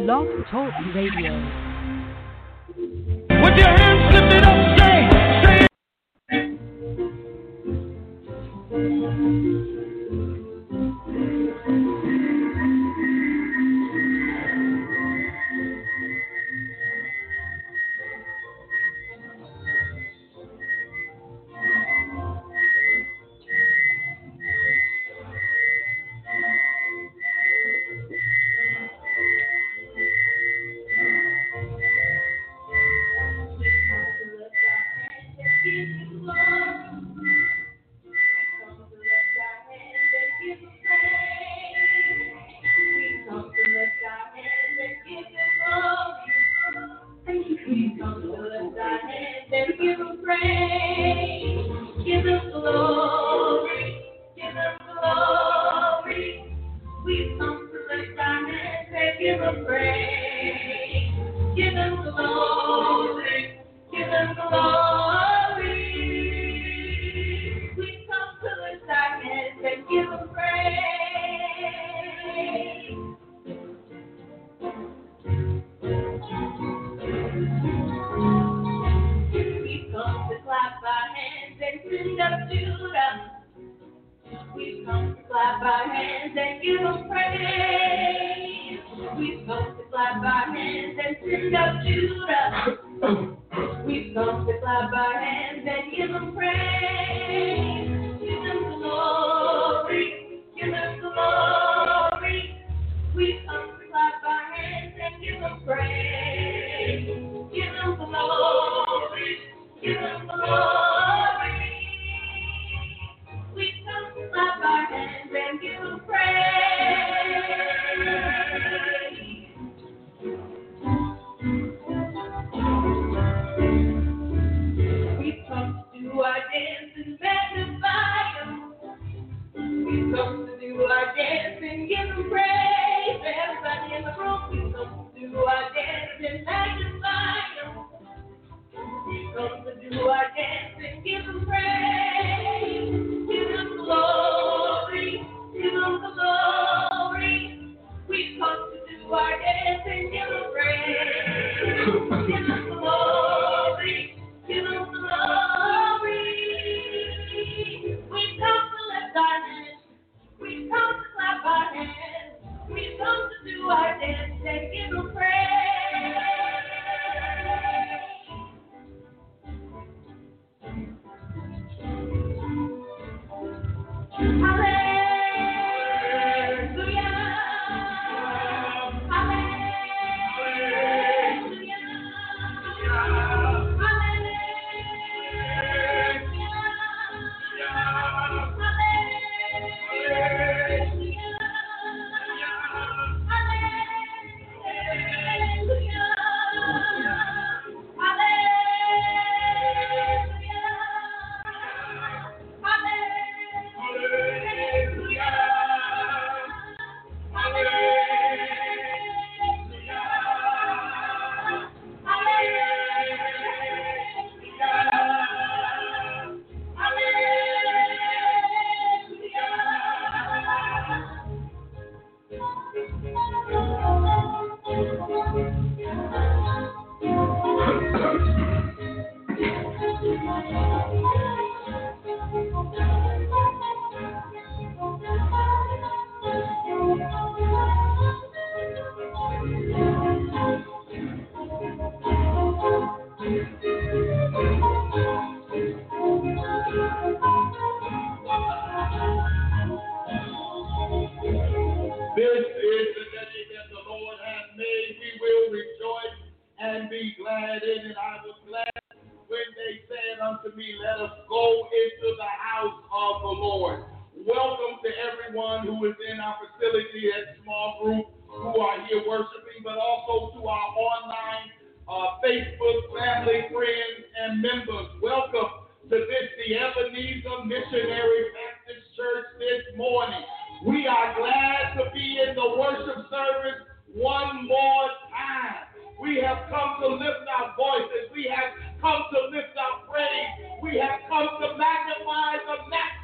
Blog Talk Radio. With your hands lifted up, say.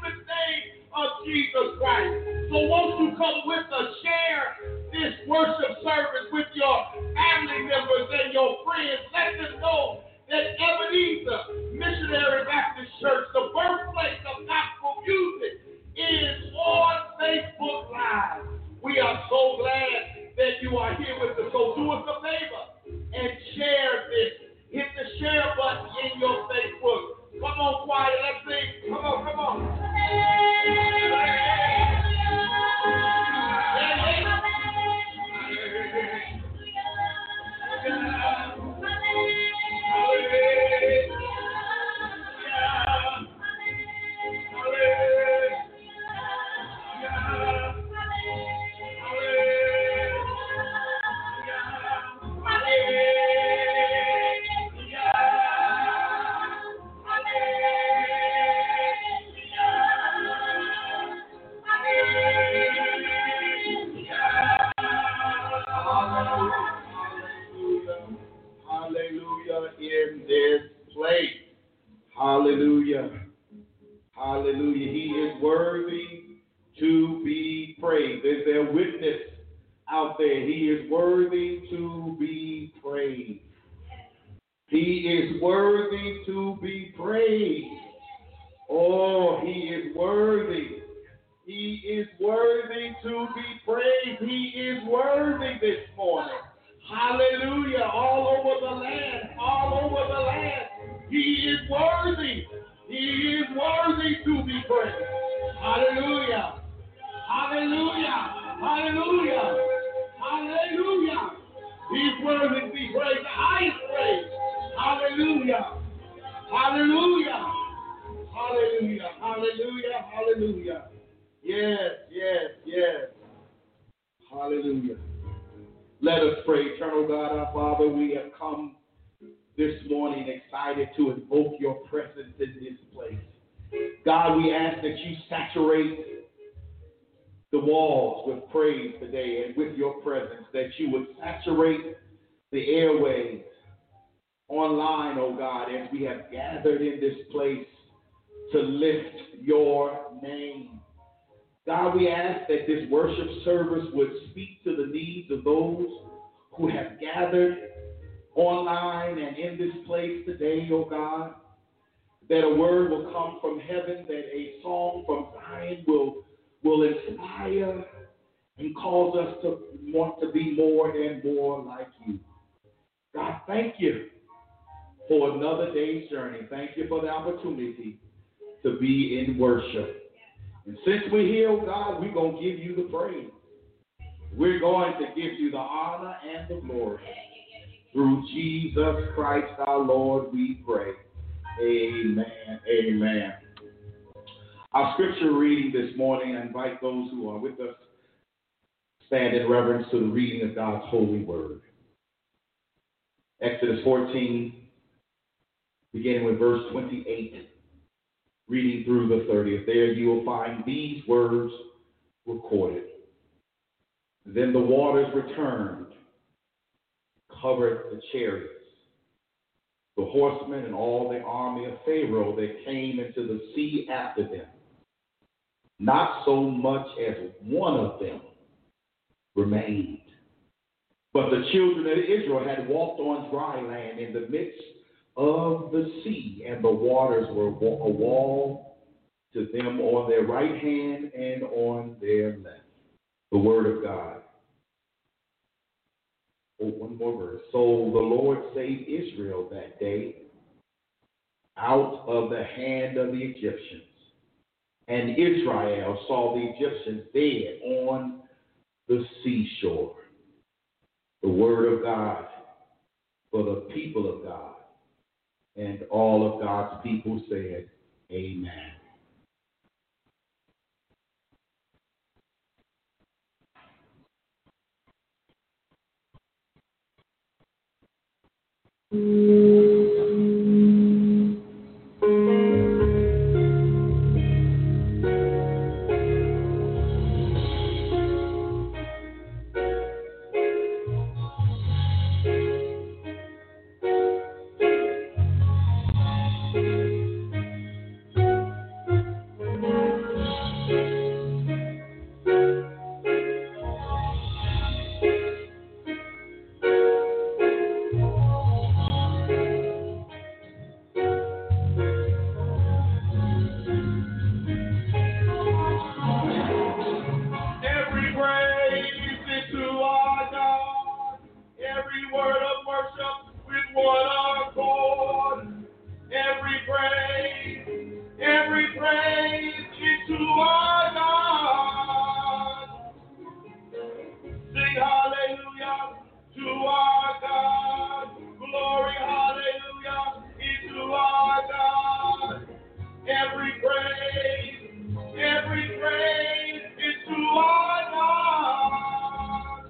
Jesus Christ. So won't you come with us, share this worship worship service with your family members and your friends. Let them know that Ebenezer Missionary Baptist Church, the birthplace of gospel music, is on Facebook Live. We are so glad that you are here with us. So do us a favor and share this. Hit the share button in your Facebook. Come on, choir, let's sing. Come on, come on. Hallelujah in this place. Hallelujah. Hallelujah. He is worthy to be praised. Is there a witness out there? He is worthy to be praised. He is worthy to be praised. Oh, he is worthy. He is worthy to be praised. He is worthy this morning. Hallelujah. All over the land. All over the land. He is worthy. He is worthy to be praised. Hallelujah. Hallelujah. Hallelujah. Hallelujah. He's worthy to be praised. The highest praise. Hallelujah. Hallelujah. Hallelujah. Hallelujah. Hallelujah. Yes, yes, yes. Hallelujah. Let us pray. Eternal God, our Father, we have come this morning excited to invoke your presence in this place. God, we ask that you saturate the walls with praise today and with your presence, that you would saturate the airways online, oh God, as we have gathered in this place to lift your name. God, we ask that this worship service would speak to the needs of those who have gathered online and in this place today, oh God, that a word will come from heaven, that a song from Zion will inspire and cause us to want to be more and more like you. God, thank you for another day's journey. Thank you for the opportunity to be in worship. And since we're here, oh God, we're going to give you the praise. We're going to give you the honor and the glory. Through Jesus Christ our Lord, we pray. Amen. Amen. Our scripture reading this morning, I invite those who are with us stand in reverence to the reading of God's holy word. Exodus 14, beginning with verse 28. Reading through the 30th. There you will find these words recorded. Then the waters returned, covered the chariots, the horsemen, and all the army of Pharaoh that came into the sea after them. Not so much as one of them remained. But the children of Israel had walked on dry land in the midst of the sea, and the waters were a wall to them on their right hand and on their left. The word of God. Oh, one more verse. So the Lord saved Israel that day out of the hand of the Egyptians. And Israel saw the Egyptians dead on the seashore. The word of God for the people of God. And all of God's people said, amen. to our God. Glory, hallelujah, is to our God. Every praise is to our God.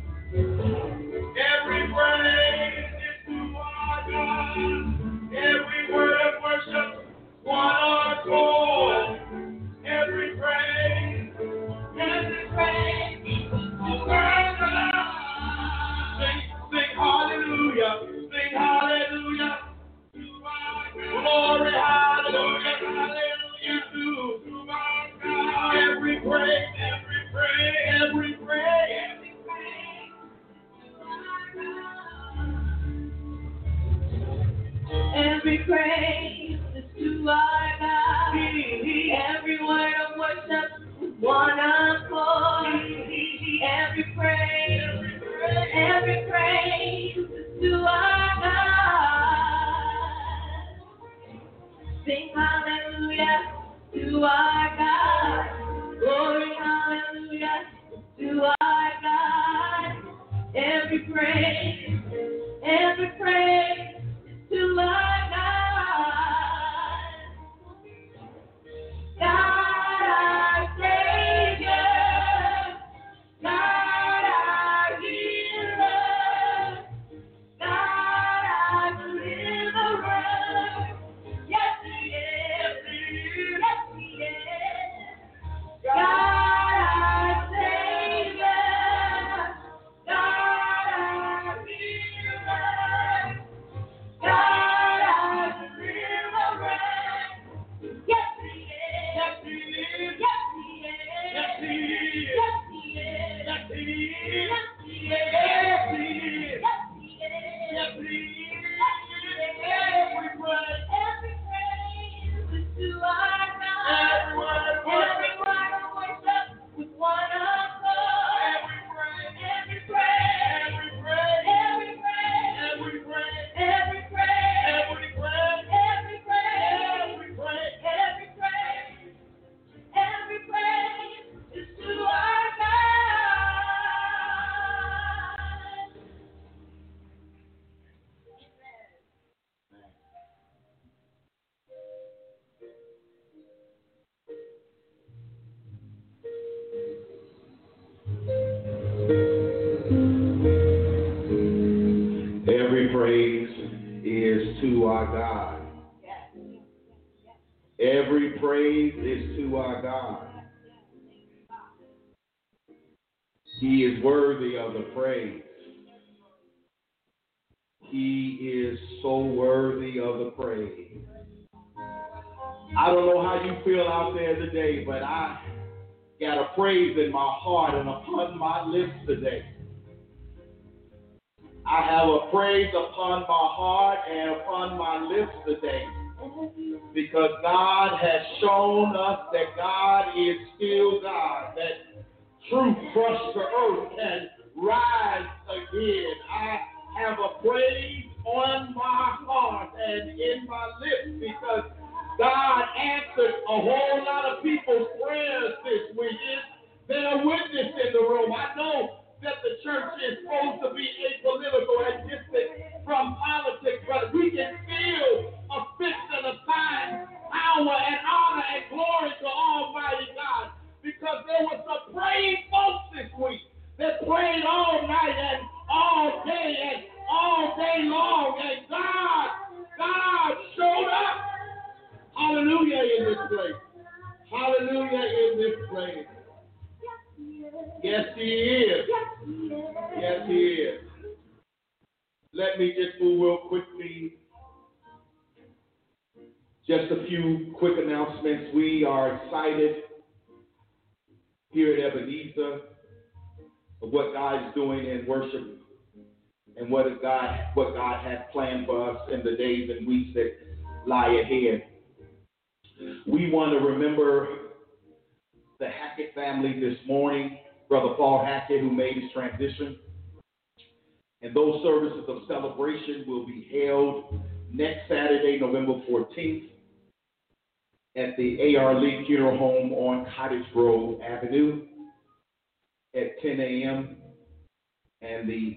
Every praise is to our God. Every word of worship, one accord. Every praise is to our God. Sing hallelujah, sing hallelujah. Glory, hallelujah, hallelujah to our God. Every praise, every praise. Every praise is to our God. Every word of worship with one accord. Every praise is to our God. Sing hallelujah to our God. Glory, hallelujah to our God. Every praise to our God. God our Savior, God our healer, God our deliverer. Yes, He is. Yes, He is. God our Savior, God our healer, God our deliverer. Yes, He is. Yes, He is. Yes, He is. Yes, He is. Yes, He is. Yes, He is. Yes, He is. Yes, He is. Yes, He is. Yes, He is. Every praise is to our God. Every word of worship with one accord. Every praise is to our God. Every praise is to our God. Every praise is to our God. He is worthy of the praise. He is so worthy of the praise. I don't know how you feel out there today, but I got a praise in my heart and upon my lips today. I have a praise upon my heart and upon my lips today, because God has shown us that God is still God, that truth crushed to earth can rise again. I have a praise on my heart and in my lips because God answered a whole lot of people's prayers this week. There's a witness in the room. I know that the church is supposed to be apolitical and distant from politics, but we can still affix and assign power and honor and glory to Almighty God, because there was some praying folks this week that prayed all night and all day long, and God showed up. Hallelujah in this place. Hallelujah in this place. Yes, He is. Yes, He is. Let me just move real quickly. Just a few quick announcements. We are excited here at Ebenezer of what God is doing in worship and what God has planned for us in the days and weeks that lie ahead. We want to remember the Hackett family this morning, Brother Paul Hackett, who made his transition. And those services of celebration will be held next Saturday, November 14th, at the A.R. Lee Funeral Home on Cottage Grove Avenue at 10 a.m. And the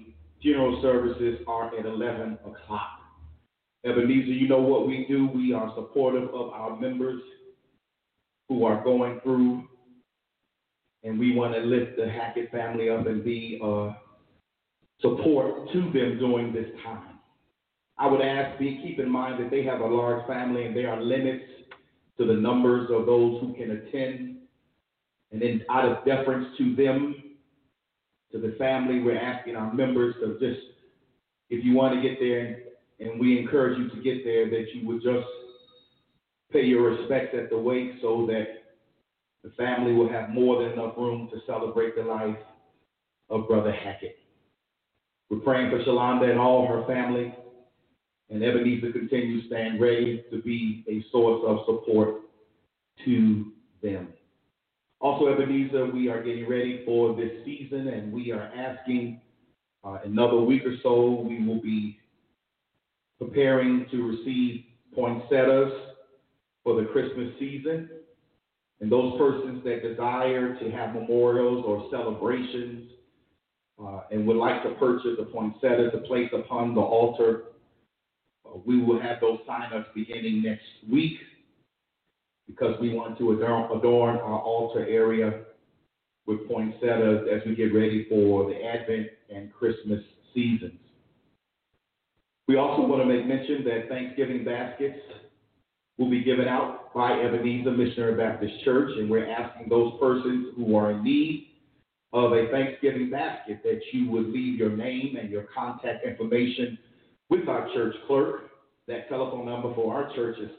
funeral services are at 11 o'clock. Ebenezer, you know what we do. We are supportive of our members who are going through, and we want to lift the Hackett family up and be support to them during this time. I would ask, keep in mind that they have a large family and there are limits to the numbers of those who can attend. And then out of deference to them, to the family, we're asking our members to just, if you want to get there, and we encourage you to get there, that you would just pay your respects at the wake so that the family will have more than enough room to celebrate the life of Brother Hackett. We're praying for Shalonda and all her family, and Ebenezer continues to stand ready to be a source of support to them. Also, Ebenezer, we are getting ready for this season, and we are asking another week or so, we will be preparing to receive poinsettias for the Christmas season. And those persons that desire to have memorials or celebrations and would like to purchase a poinsettia to place upon the altar, we will have those sign-ups beginning next week because we want to adorn our altar area with poinsettias as we get ready for the Advent and Christmas seasons. We also want to make mention that Thanksgiving baskets will be given out by Ebenezer Missionary Baptist Church, and we're asking those persons who are in need of a Thanksgiving basket that you would leave your name and your contact information with our church clerk. That telephone number for our church is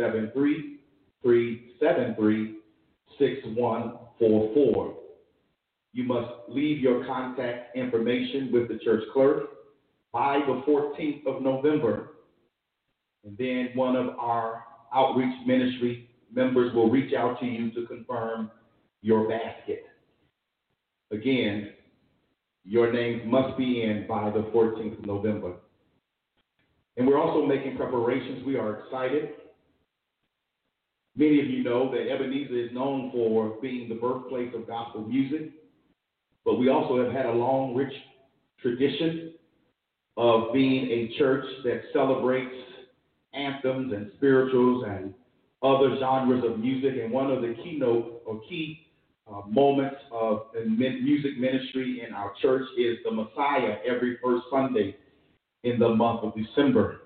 773-373-6144. You must leave your contact information with the church clerk by the 14th of November. And then one of our outreach ministry members will reach out to you to confirm your basket. Again, your names must be in by the 14th of November. And we're also making preparations. We are excited. Many of you know that Ebenezer is known for being the birthplace of gospel music, but we also have had a long, rich tradition of being a church that celebrates anthems and spirituals and other genres of music. And one of the key moments of music ministry in our church is the Messiah every first Sunday in the month of December.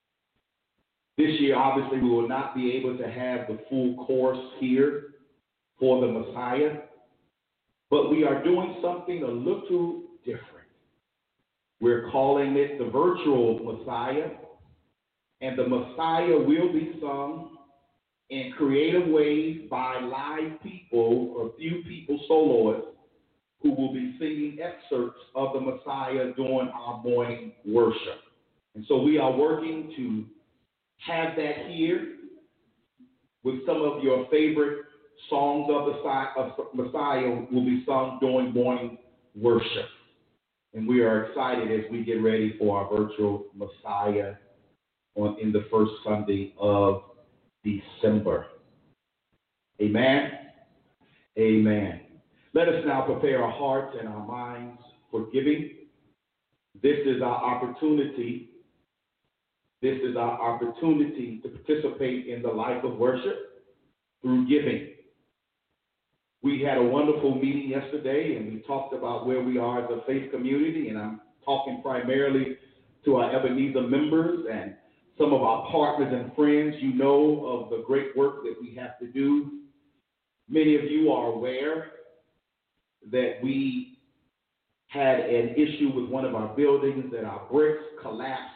This year, obviously, we will not be able to have the full course here for the Messiah, but we are doing something a little different. We're calling it the virtual Messiah, and the Messiah will be sung in creative ways by live people, or few people soloists, who will be singing excerpts of the Messiah during our morning worship. And so we are working to have that here with some of your favorite songs of the Messiah will be sung during morning worship. And we are excited as we get ready for our virtual Messiah in the first Sunday of December. Amen. Amen. Let us now prepare our hearts and our minds for giving. This is our opportunity. This is our opportunity to participate in the life of worship through giving. We had a wonderful meeting yesterday, and we talked about where we are as a faith community, and I'm talking primarily to our Ebenezer members and some of our partners and friends. You know of the great work that we have to do. Many of you are aware that we had an issue with one of our buildings, that our bricks collapsed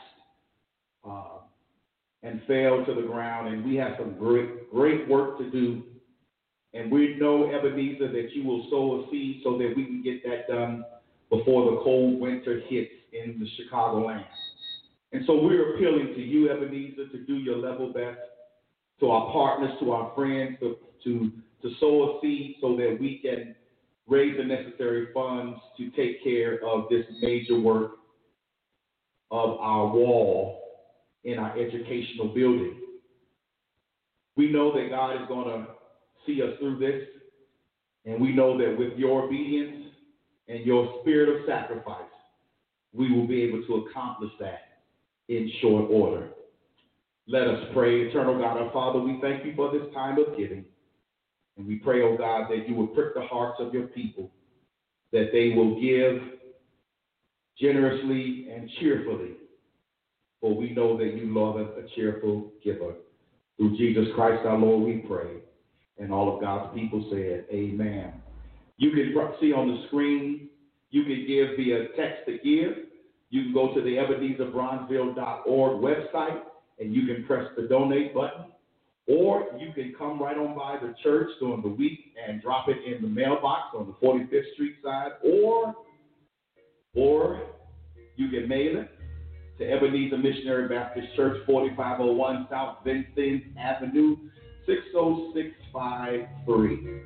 and fell to the ground, and we have some great work to do. And we know, Ebenezer, that you will sow a seed so that we can get that done before the cold winter hits in the Chicagoland. And so we're appealing to you, Ebenezer, to do your level best, to our partners, to our friends, to sow a seed so that we can raise the necessary funds to take care of this major work of our wall in our educational building. We know that God is going to see us through this, and we know that with your obedience and your spirit of sacrifice, we will be able to accomplish that in short order. Let us pray. Eternal God, our Father, we thank you for this time of giving. And we pray, oh God, that you will prick the hearts of your people, that they will give generously and cheerfully, for we know that you love a cheerful giver. Through Jesus Christ our Lord we pray. And all of God's people said, amen. You can see on the screen, you can give via text to give. You can go to the EbenezerBronzeville.org website, and you can press the donate button. Or you can come right on by the church during the week and drop it in the mailbox on the 45th Street side. Or you can mail it to Ebenezer Missionary Baptist Church, 4501 South Vincent Avenue, 60653.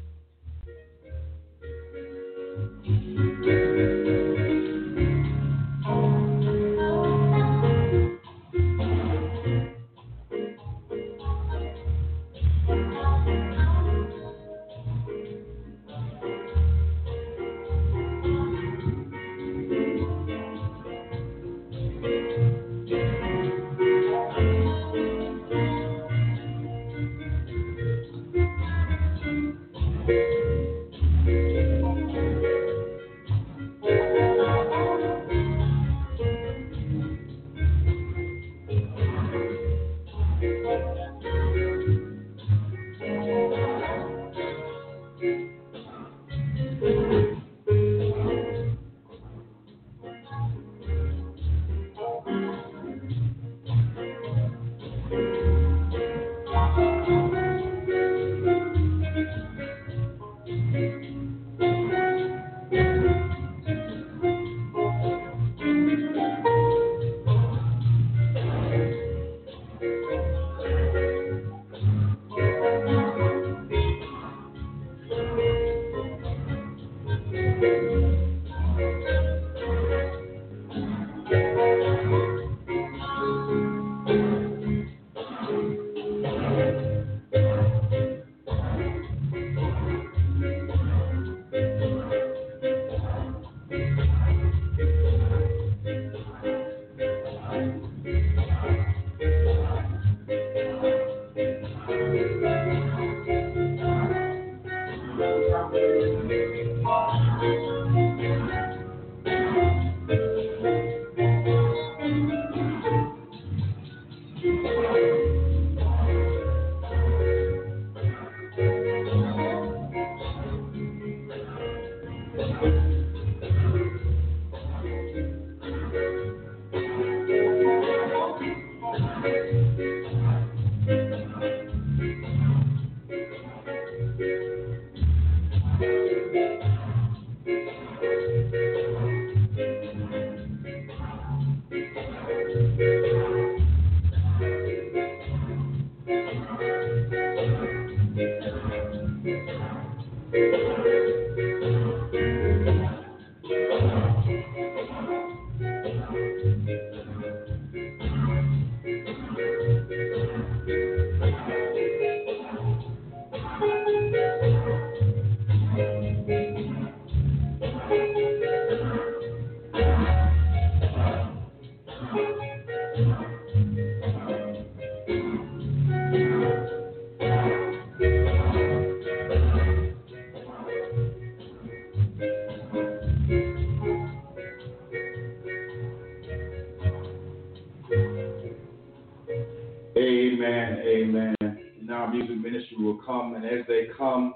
Amen, amen. Now our music ministry will come, and as they come,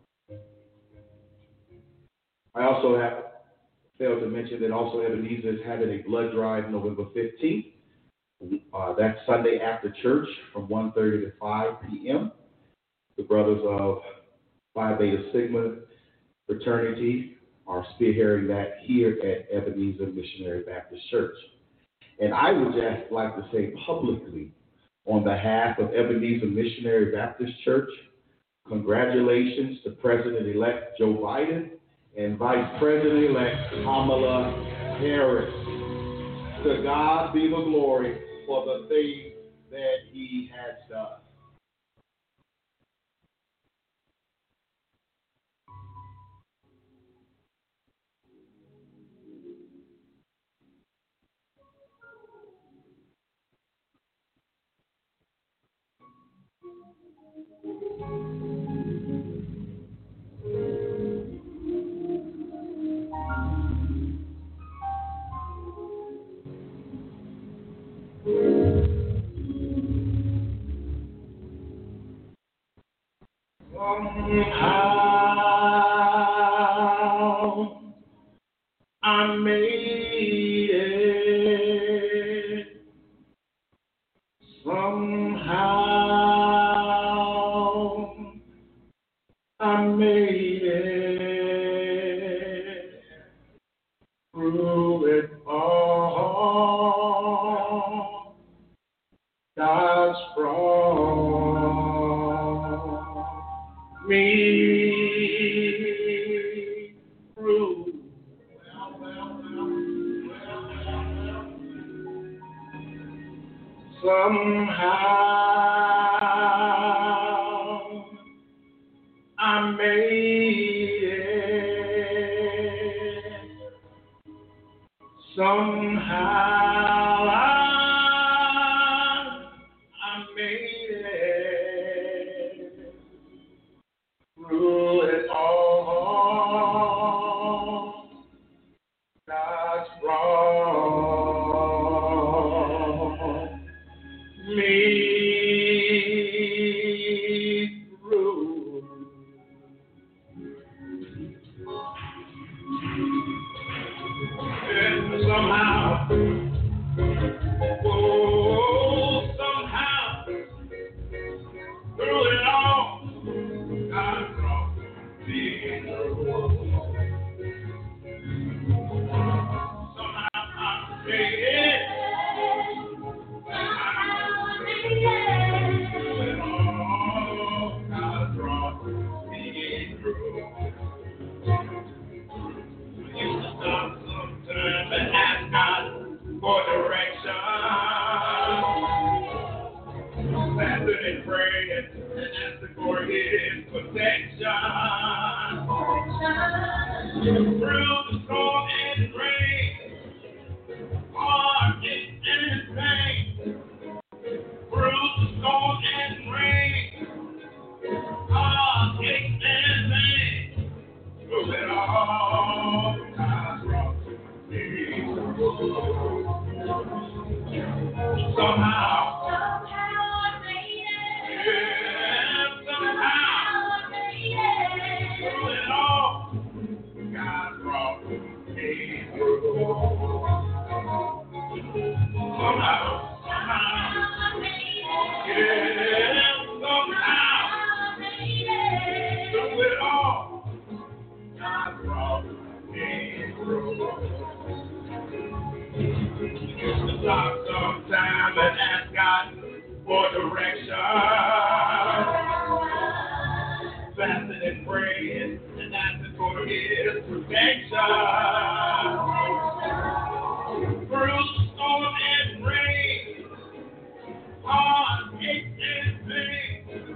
I also have failed to mention that also Ebenezer is having a blood drive November 15th. That's Sunday after church from 1:30 to 5 p.m. The brothers of Phi Beta Sigma fraternity are spearheading that here at Ebenezer Missionary Baptist Church. And I would just like to say publicly, on behalf of Ebenezer Missionary Baptist Church, congratulations to President-elect Joe Biden and Vice President-elect Kamala Harris. To God be the glory for the things that he has done. it all. God's brought me through. Somehow I made it. Somehow I made it through it all. God's brought me through. And somehow, oh, somehow, through it all, God brought me through. Somehow I made it. Through it all, God brought me through. I used to stop sometimes and ask God for direction. Fasting and praying and asking for His protection. Through the storm and rain, heartache and pain. Through the storm and rain, heartache and pain. Through it all, God brought me through. Somehow I made it. Yeah, somehow I made it. Through it all, God brought me through. Somehow I made it. Yeah, somehow I made it. Through it all, God brought me through. Used to stop sometime and ask God for direction. Fasting and praying and asking for His protection. Through the storm and rain, heartache and pain.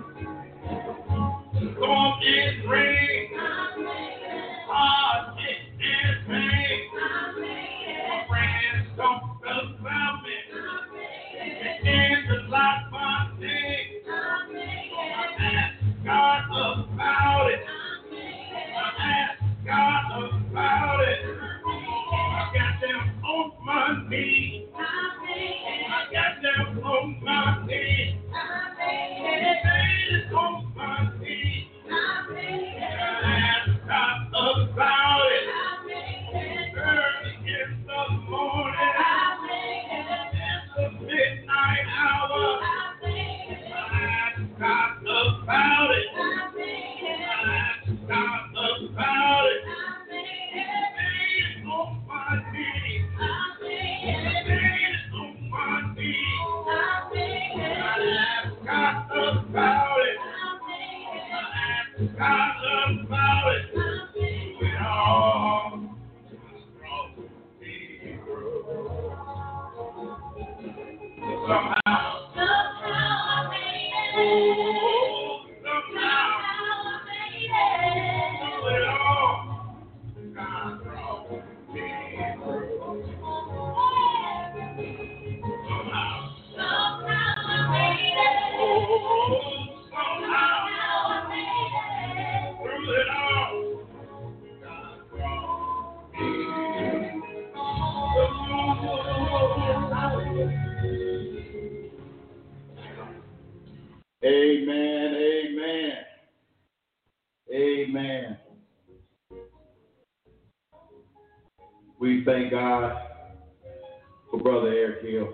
Storm and rain, heartache and pain. My friends talked about me, and to lock my name. I asked God about it. I asked God about it. I got them on my knees. I got them on my knees. It's on my knees. I asked God about it. Early in the morning, in the midnight hour, I asked God about it. I asked God about it. It's on my knees. It's on my knees. I asked God about it. I asked God about it. It all brought me through. Somehow I made it. Oh, somehow I made it. Through it all, God brought me through. Somehow I made it. Oh, somehow I made it. Through it all, God brought me through. Amen, amen, amen. We thank God for Brother Eric Hill.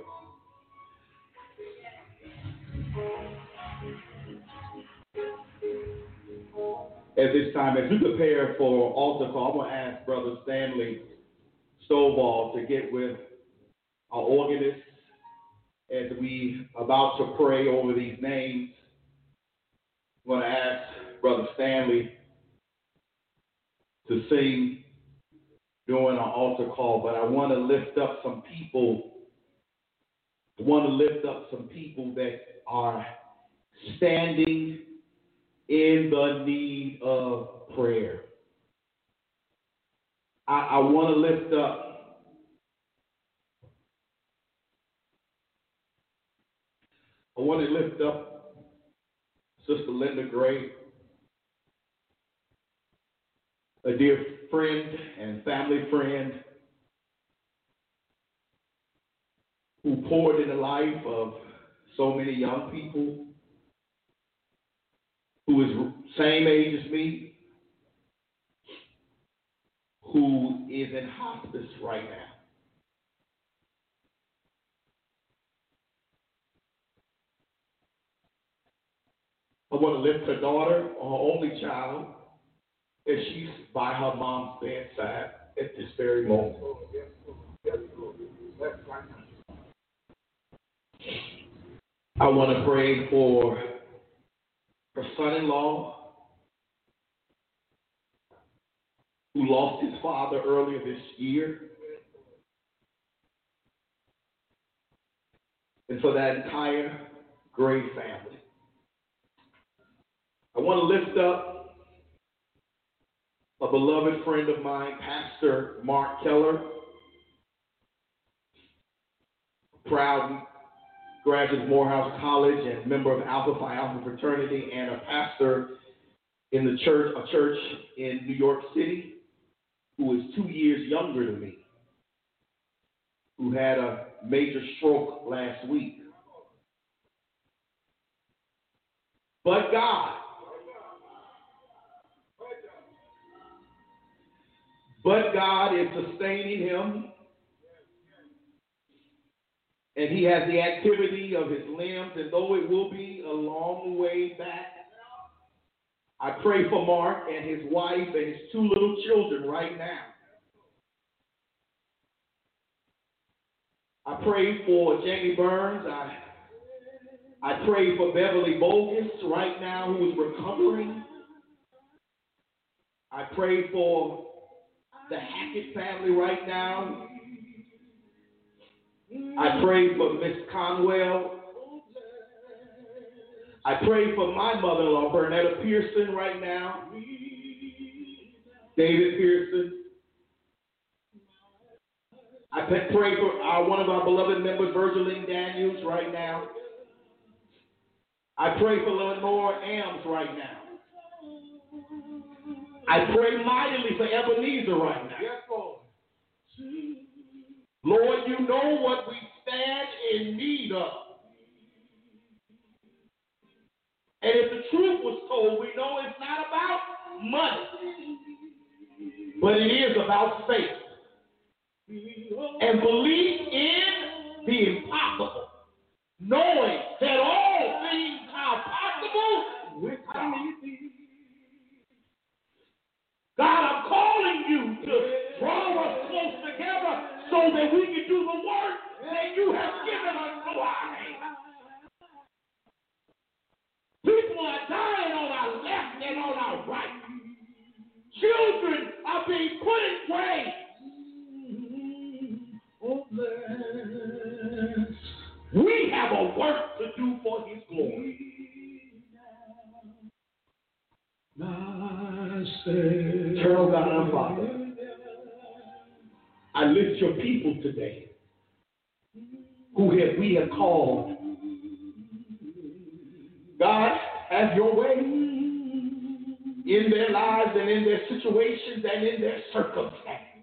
At this time, as we prepare for altar call, I'm going to ask Brother Stanley Stovall to get with our organist as we about to pray over these names. I'm going to ask Brother Stanley to sing during our altar call, but I want to lift up some people. I want to lift up some people that are standing in the need of prayer. I want to lift up Sister Linda Gray, a dear friend and family friend who poured in the life of so many young people, who is same age as me, who is in hospice right now. I want to lift her daughter, her only child, as she's by her mom's bedside at this very moment. I want to pray for her son-in-law, who lost his father earlier this year, and for that entire Gray family. I want to lift up a beloved friend of mine, Pastor Mark Keller, proud graduate of Morehouse College and member of Alpha Phi Alpha fraternity, and a pastor in the church, a church in New York City, who is 2 years younger than me, who had a major stroke last week. But God is sustaining him, and he has the activity of his limbs, and though it will be a long way back, I pray for Mark and his wife and his 2 little children right now. I pray for Jamie Burns. I pray for Beverly Bogus right now, who is recovering. I pray for the Hackett family right now. I pray for Miss Conwell. I pray for my mother-in-law, Bernetta Pearson, right now. David Pearson. I pray for one of our beloved members, Virgiline Daniels, right now. I pray for Lenore Ames right now. I pray mightily for Ebenezer right now. Yes, Lord. Lord, you know what we stand in need of. And if the truth was told, we know it's not about money, but it is about faith. And belief in the impossible, knowing that all things are possible with God. God, I'm calling you to draw us close together so that we can do the work that you have given us to our hands. People are dying on our left and on our right. Children are being put in graves. We have a work to do for his glory. Eternal God our Father, I lift your people today we have called. God, have your way in their lives and in their situations and in their circumstances.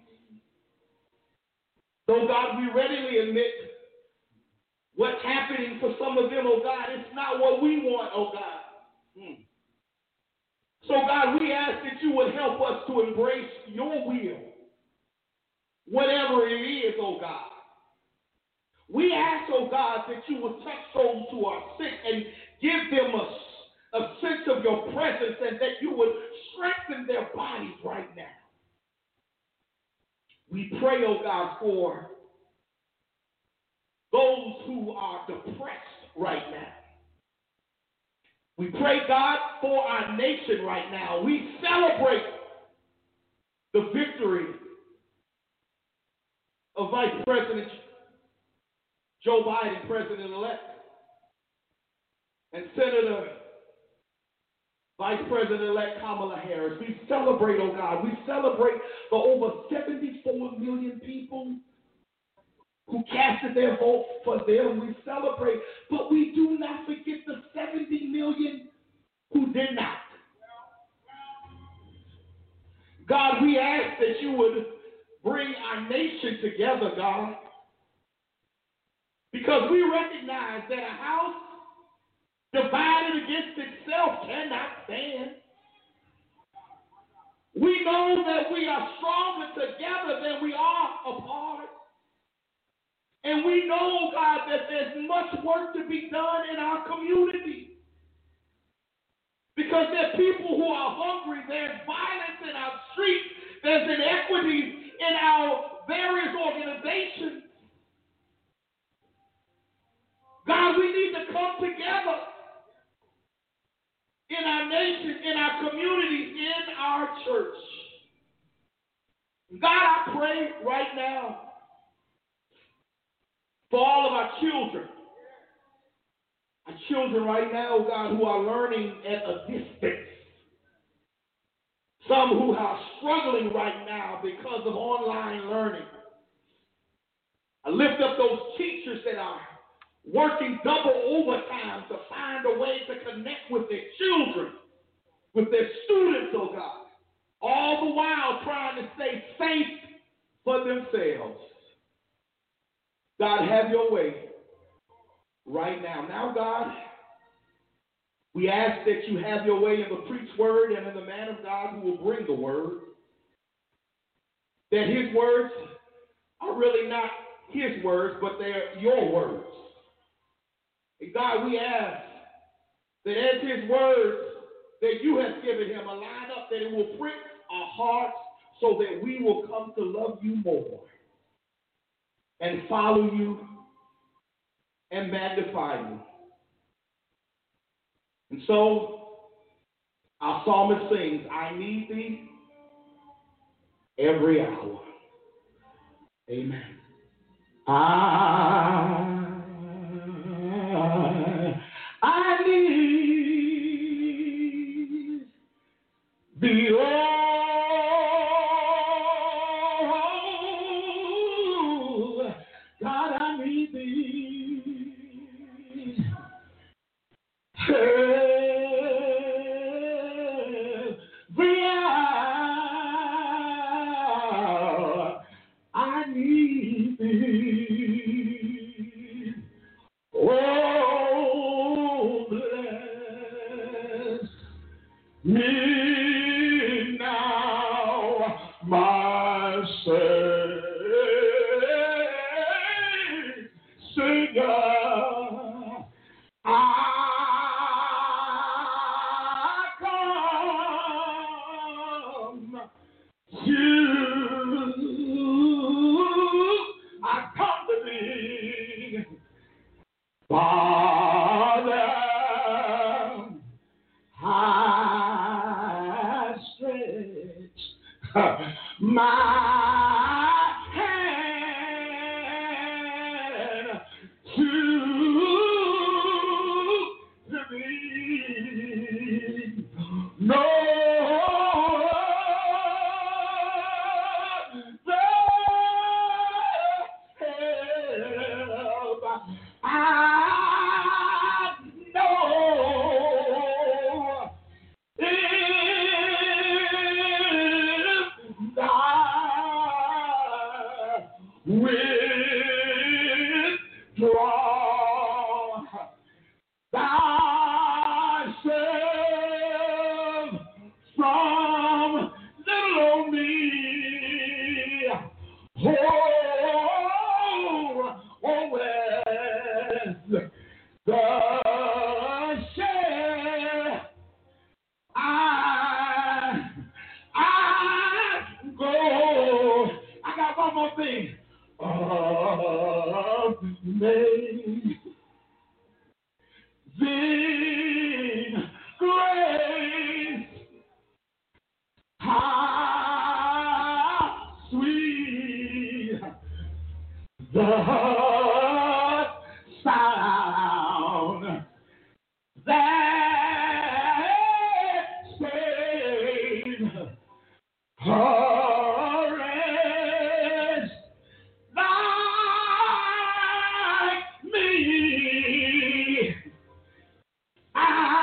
So God, we readily admit what's happening for some of them, oh God, it's not what we want, oh God. So God, we ask that you would help us to embrace your will, whatever it is, oh God. We ask, oh God, that you would touch those who are sick and give them a sense of your presence, and that you would strengthen their bodies right now. We pray, oh God, for those who are depressed right now. We pray, God, for our nation right now. We celebrate the victory of Vice President Joe Biden, President-elect, and Senator Vice President-elect Kamala Harris. We celebrate, oh God, we celebrate the over 74 million people who casted their vote for them. We celebrate, but we do not forget the 70 million who did not. God, we ask that you would bring our nation together, God, because we recognize that a house divided against itself cannot stand. We know that we are stronger together than we are apart. And we know, God, that there's much work to be done in our community. Because there are people who are hungry, there's violence in our streets, there's inequities in our various organizations. God, we need to come together in our nation, in our communities, in our church. God, I pray right now for all of our children. Our children right now, God, who are learning at a distance. Some who are struggling right now because of online learning. I lift up those teachers that are working double overtime to find a way to connect with their children, with their students, oh God. All the while trying to stay safe for themselves. God, have your way right now. Now, God, we ask that you have your way in the preached word and in the man of God who will bring the word. That his words are really not his words, but they're your words. And God, we ask that as his words that you have given him a line up, that it will prick our hearts so that we will come to love you more and follow you and magnify you. And so our psalmist sings, I need thee every hour. Amen. I need thee, oh, God, I need thee every hour. I need thee. Oh, bless me now, my Savior. I come to thee, Father, I stretch my hand to thee. No help I know if thou withdraw thyself from little old me. Oh, west Amazing grace, how sweet the sound that saved a wretch like me. I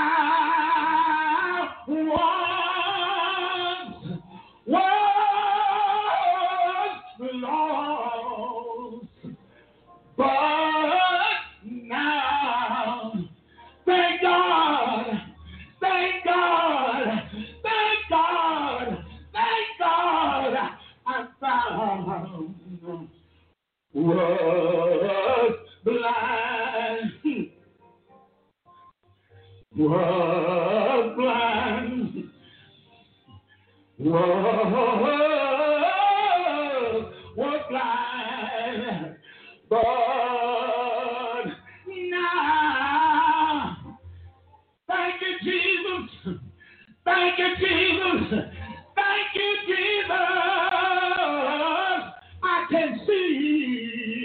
once was lost, but now, thank God, thank God, thank God, thank God, I found was blind, was blind, was blind, but now, thank you, Jesus, thank you, Jesus, thank you, Jesus, I can see.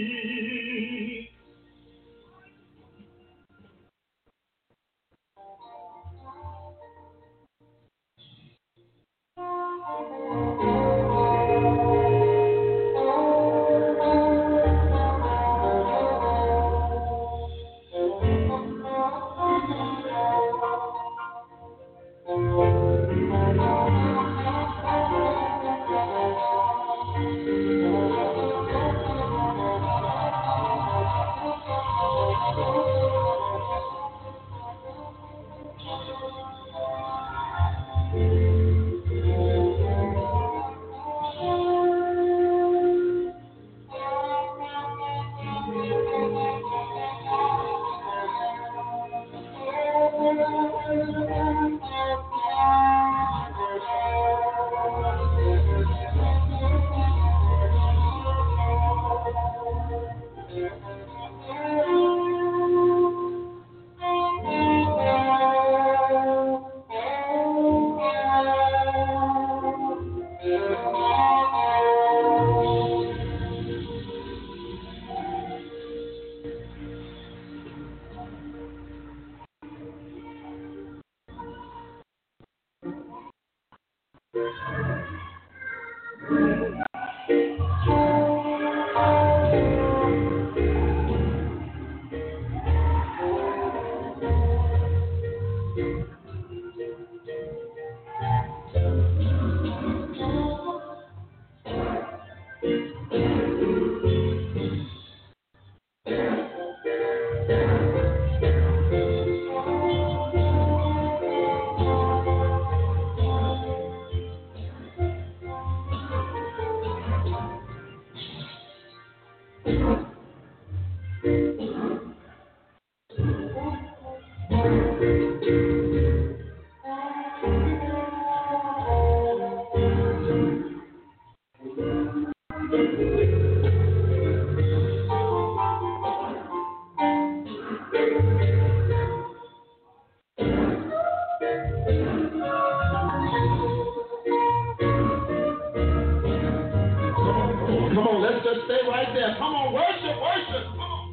Come on, let's just stay right there. Come on, worship, worship. Come on.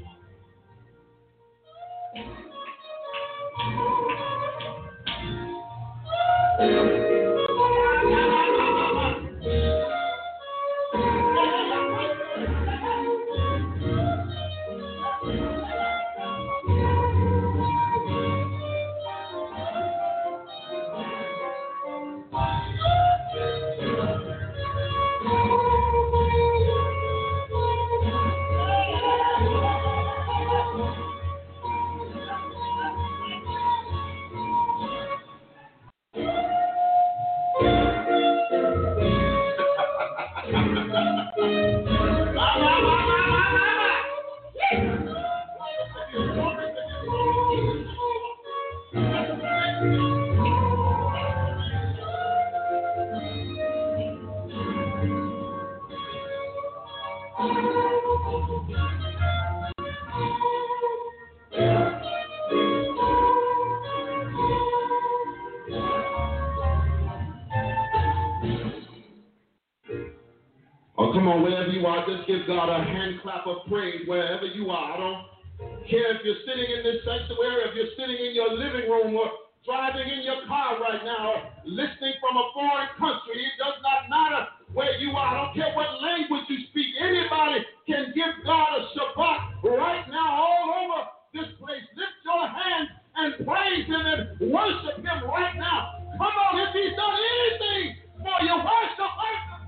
Come on, wherever you are, just give God a hand clap of praise wherever you are. I don't care if you're sitting in this sanctuary, if you're sitting in your living room or driving in your car right now, or listening from a foreign country. It does not matter where you are. I don't care what language you speak. Anybody can give God a Shabbat right now all over this place. Lift your hands and praise Him and worship Him right now. Come on, if He's done anything for you, worship Him.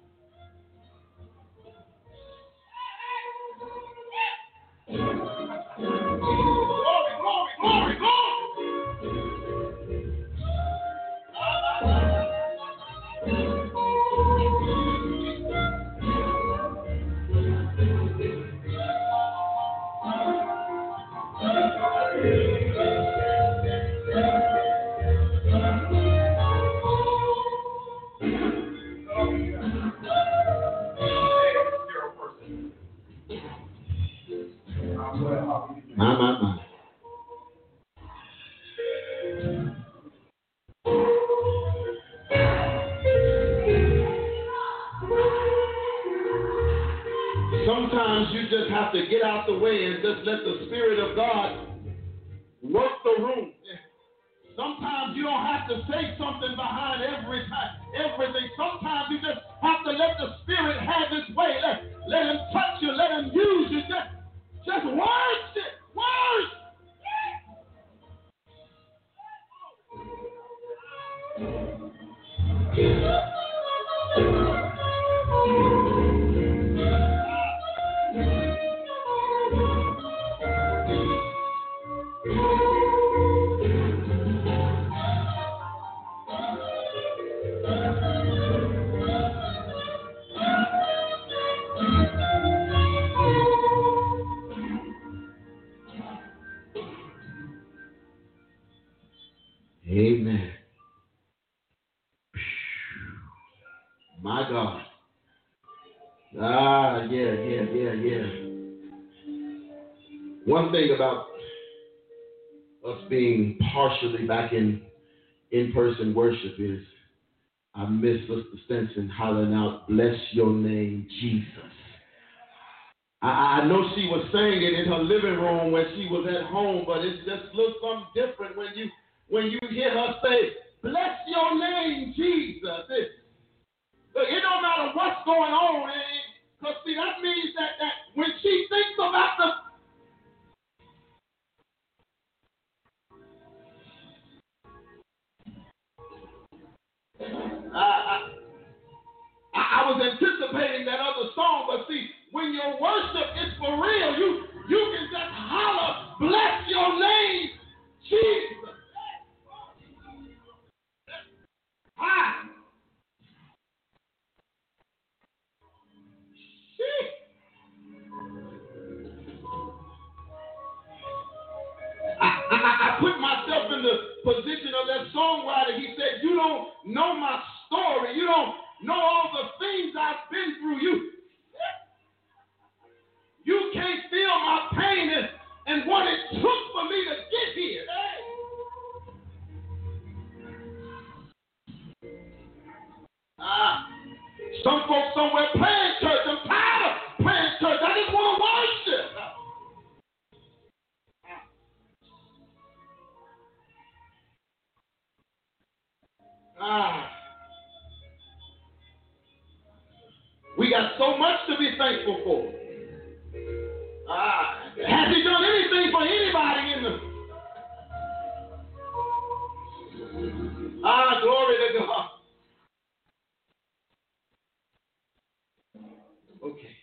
Glory, glory, glory, glory. My. Sometimes you just have to get out the way and just let the Spirit of God work the room. Sometimes you don't have to say something behind everything. Sometimes you just have to let the Spirit have His way. Let Him touch you. Let Him use you. Just worship. Worship. Amen. My God. Yeah. One thing about us being partially back in in-person worship is I miss Sister Stenson hollering out, "Bless your name, Jesus." I know she was saying it in her living room when she was at home, but it just looks something different when you hear her say, "Bless your name, Jesus." It don't matter what's going on, because see, that means that when she thinks about I was anticipating that other song, but see, when your worship is for real, you can just holler, "Bless your name, Jesus." Hi. I put myself in the position of that songwriter. He said, "You don't know my story. You don't know all the things I've been through. You can't feel my pain and what it took for me to get here." Some folks somewhere playing church. I'm tired of playing church. I just want to worship. We got so much to be thankful for. Has He done anything for anybody in the... Glory to God. Okay.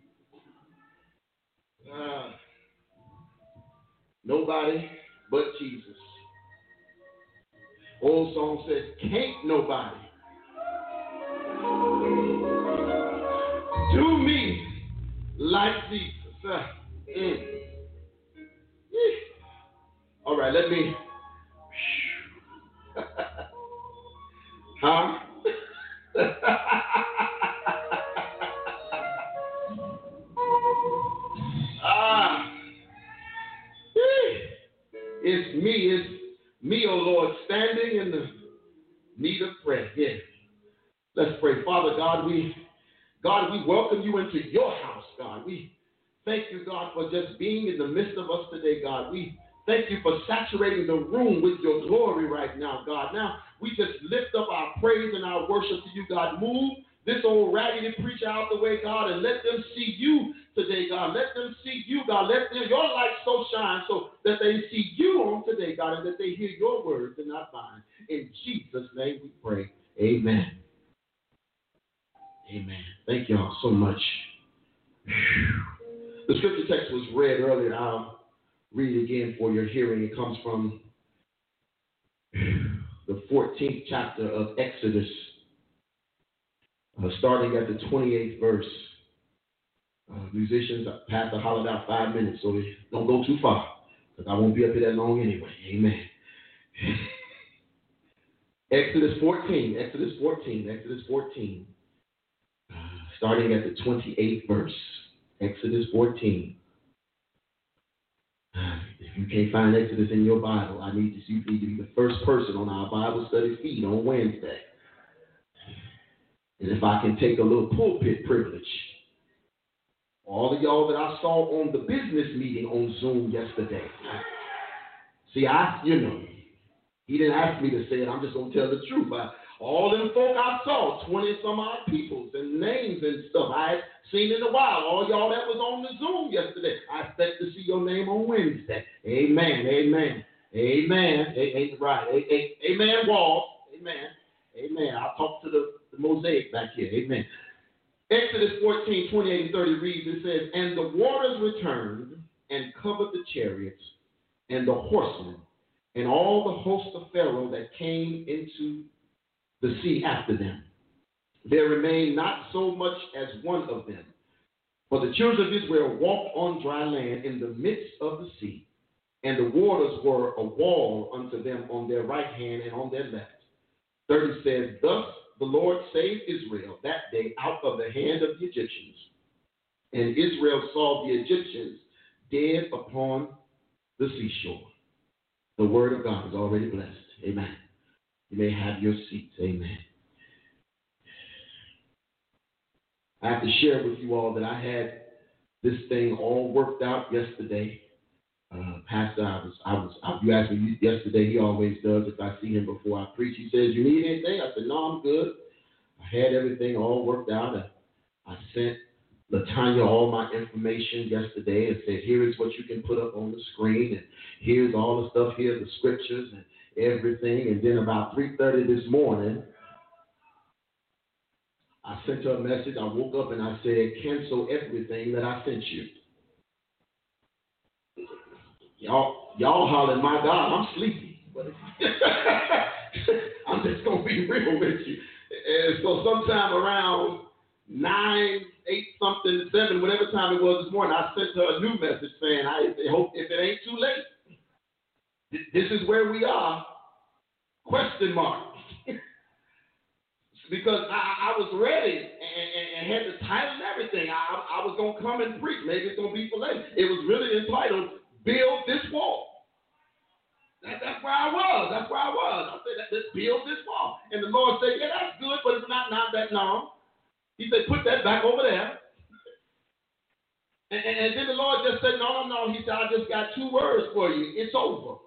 Nobody but Jesus. Old song says, "Can't nobody do me like Jesus." All right, let me. Huh? It's me, oh Lord, standing in the need of prayer. Yes. Let's pray. Father God, we God, we welcome you into your house, God. We thank you, God, for just being in the midst of us today, God. We thank you for saturating the room with your glory right now, God. Now, we just lift up our praise and our worship to you, God. Move this old raggedy preacher out the way, God, and let them see you today, God. Let them see you, God. Let your light so shine so that they see you on today, God, and that they hear your words and not mine. In Jesus' name we pray. Amen. Amen. Thank y'all so much. The scripture text was read earlier. I'll read it again for your hearing. It comes from the 14th chapter of Exodus, starting at the 28th verse. Musicians, Pastor hollered out 5 minutes, so don't go too far, because I won't be up here that long anyway. Amen. Exodus 14, starting at the 28th verse. Exodus 14. If you can't find Exodus in your Bible, you need to be the first person on our Bible study feed on Wednesday. And if I can take a little pulpit privilege, all of y'all that I saw on the business meeting on Zoom yesterday. See, he didn't ask me to say it. I'm just going to tell the truth. All them folk I saw, 20 some odd peoples and names and stuff I had seen in a while. All y'all that was on the Zoom yesterday, I expect to see your name on Wednesday. Amen, amen, amen. Right, amen, Wall. Amen, amen. I'll talk to the mosaic back here. Amen. Exodus 14, 28 and 30 reads, it says, and the waters returned and covered the chariots and the horsemen and all the host of Pharaoh that came into the sea after them. There remained not so much as one of them. For the children of Israel walked on dry land in the midst of the sea, and the waters were a wall unto them on their right hand and on their left. 30 says, thus the Lord saved Israel that day out of the hand of the Egyptians. And Israel saw the Egyptians dead upon the seashore. The word of God is already blessed. Amen. You may have your seats. Amen. I have to share with you all that I had this thing all worked out yesterday. Pastor, you asked me yesterday, he always does if I see him before I preach. He says, you need anything? I said, no, I'm good. I had everything all worked out. I sent LaTanya all my information yesterday and said, here is what you can put up on the screen, and here's all the stuff here, the scriptures and everything. And then about 3:30 this morning, I sent her a message. I woke up and I said, cancel everything that I sent you. Y'all hollering, my God, I'm sleepy. I'm just going to be real with you. And so sometime around 9, 8 something, 7, whatever time it was this morning, I sent her a new message saying, I hope if it ain't too late, this is where we are, question mark. Because I was ready and had the title and everything. I was going to come and preach. Maybe it's going to be for later. It was really entitled, Build This Wall. That's where I was. I said, let's build this wall. And the Lord said, yeah, that's good, but it's not that long. He said, put that back over there. And then the Lord just said, no. He said, I just got 2 words for you. It's over.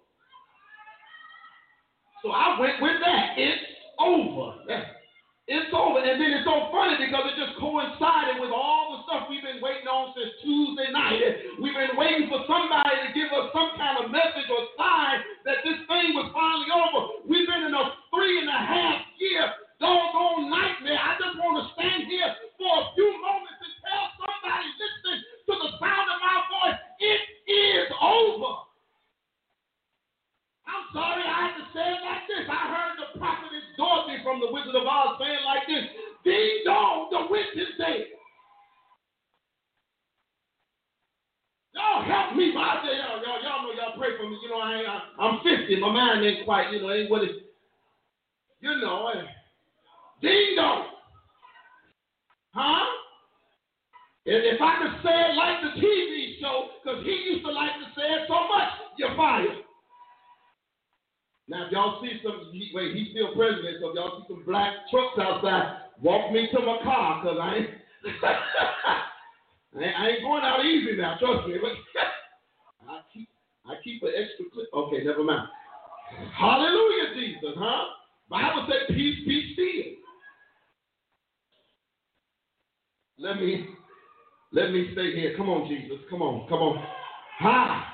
So I went with that. It's over. It's over. And then it's so funny because it just coincided with all the stuff we've been waiting on since Tuesday night. We've been waiting for somebody to give us some kind of message or sign that this thing was finally over. We've been in a 3.5-year doggone nightmare. I just want to stand here for a few moments and tell somebody listening to the sound of my voice, it is over. I'm sorry I had to say it like this. I heard the prophetess Dorothy from the Wizard of Oz saying like this, ding dong, the witch is dead. Y'all help me, but I tell y'all know y'all pray for me. You know, I'm 50. My mind ain't quite, ain't what it, ding dong. Huh? If I could say it like the TV show, because he used to like to say it so much, you're fired. Now, if y'all see he's still president, so if y'all see some black trucks outside, walk me to my car, because I ain't going out easy now, trust me. But I keep an extra clip. Okay, never mind. Hallelujah, Jesus, huh? Bible said, peace, be still. Let me stay here. Come on, Jesus. Come on. Ha!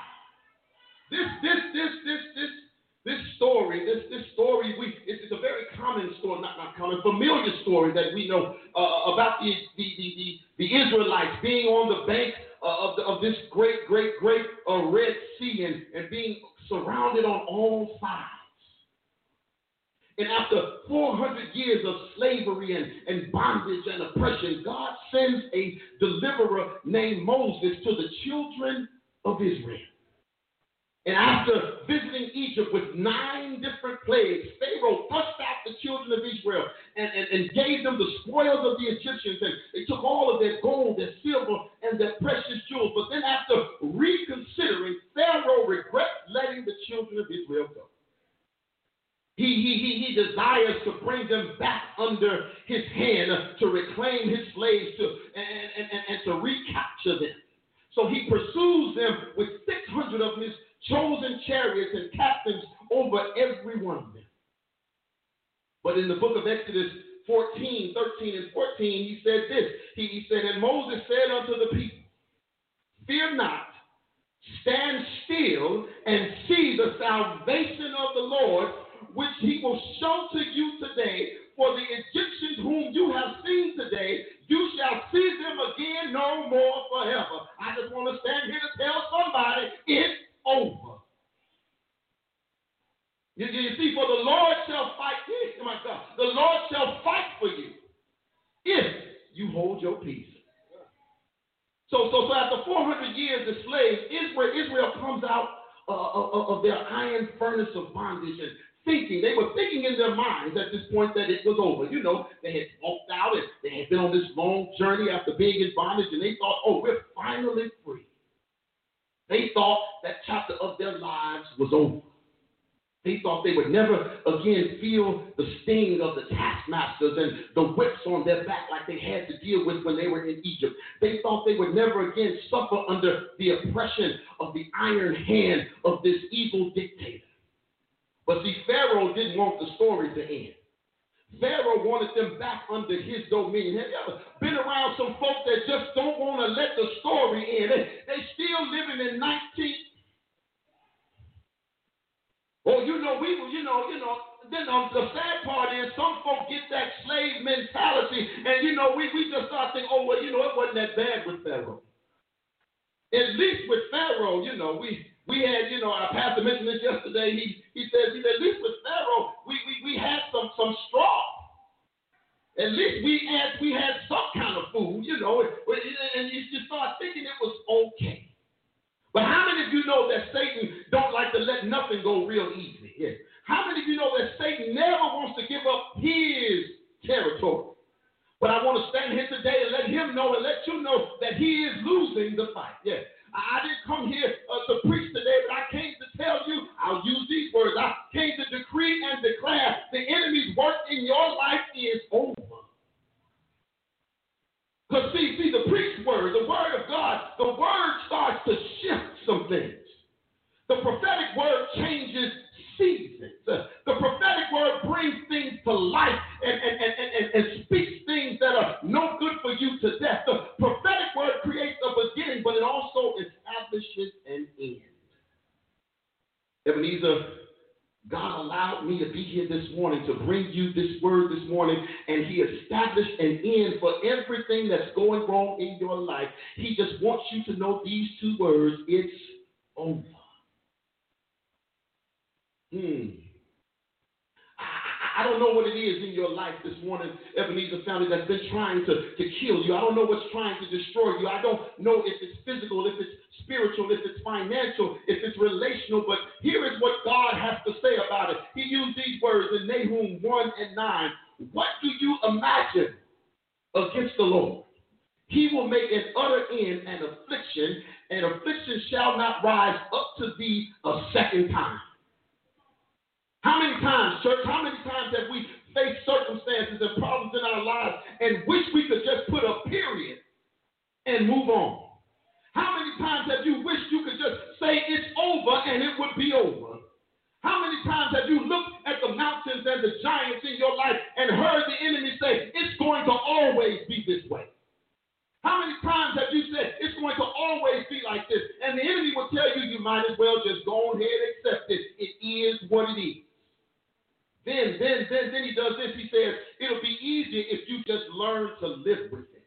This story, it's a very common story, not common, familiar story that we know about the Israelites being on the bank of this great Red Sea and being surrounded on all sides. And after 400 years of slavery and bondage and oppression, God sends a deliverer named Moses to the children of Israel. And after visiting Egypt with 9 different plagues, Pharaoh thrust out the children of Israel and gave them the spoils of the Egyptians. And they took all of their gold, their silver, and their precious jewels. But then after reconsidering, Pharaoh regrets letting the children of Israel go. He desires to bring them back under his hand to reclaim his slaves and to recapture them. So he pursues them with 600 of his chosen chariots and captains over every one of them. But in the book of Exodus 14, 13, and 14, he said this. He said, and Moses said unto the people, fear not, stand still and see the salvation of the Lord, which he will show to you today. For the Egyptians whom you have seen today, you shall see them again no more forever. I just want to stand here to tell somebody it's over. You see, for the Lord shall fight. Oh my God, the Lord shall fight for you if you hold your peace. So after 400 years as slaves, Israel comes out of their iron furnace of bondage and they were thinking in their minds at this point that it was over. You know, they had walked out and they had been on this long journey after being in bondage, and they thought, oh, we're finally free. They thought that chapter of their lives was over. They thought they would never again feel the sting of the taskmasters and the whips on their back like they had to deal with when they were in Egypt. They thought they would never again suffer under the oppression of the iron hand of this evil dictator. But see, Pharaoh didn't want the story to end. Pharaoh wanted them back under his dominion. Have you ever been around some folk that just don't want to let the story end? They still living in 19. Oh, then the sad part is some folk get that slave mentality, and we just start thinking, oh, well, it wasn't that bad with Pharaoh. At least with Pharaoh, we had, our pastor mentioned this yesterday. He said, at least with Pharaoh, we had some straw. At least we had some kind of food, and you start thinking it was okay. But how many of you know that Satan don't like to let nothing go real easy? Yeah. How many of you know that Satan never wants to give up his territory? But I want to stand here today and let him know and let you know that he is losing the fight. Yeah. I didn't come here to preach today, but I came to tell you, I'll use these words, I came to decree and declare the enemy's work in your life is over. Because see, the preached word, the word of God, the word starts to shift some things. The prophetic word changes seasons. The prophetic word brings things to life and speaks things that are no good for you to death. The prophetic word creates a beginning, but it also establishes an end. Ebenezer, God allowed me to be here this morning to bring you this word this morning, and he established an end for everything that's going wrong in your life. He just wants you to know these 2 words: it's over. I don't know what it is in your life this morning, Ebenezer family, that's been trying to kill you. I don't know what's trying to destroy you. I don't know if it's physical, if it's spiritual, if it's financial, if it's relational. But here is what God has to say about it. He used these words in Nahum 1 and 9. What do you imagine against the Lord? He will make an utter end and affliction shall not rise up to thee a second time. How many times, church, how many times have we face circumstances and problems in our lives and wish we could just put a period and move on? How many times have you wished you could just say it's over and it would be over? How many times have you looked at the mountains and the giants in your life and heard the enemy say, it's going to always be this way? How many times have you said, it's going to always be like this? And the enemy will tell you, you might as well just go ahead and accept it. It is what it is. Then he does this. He says, it'll be easier if you just learn to live with it.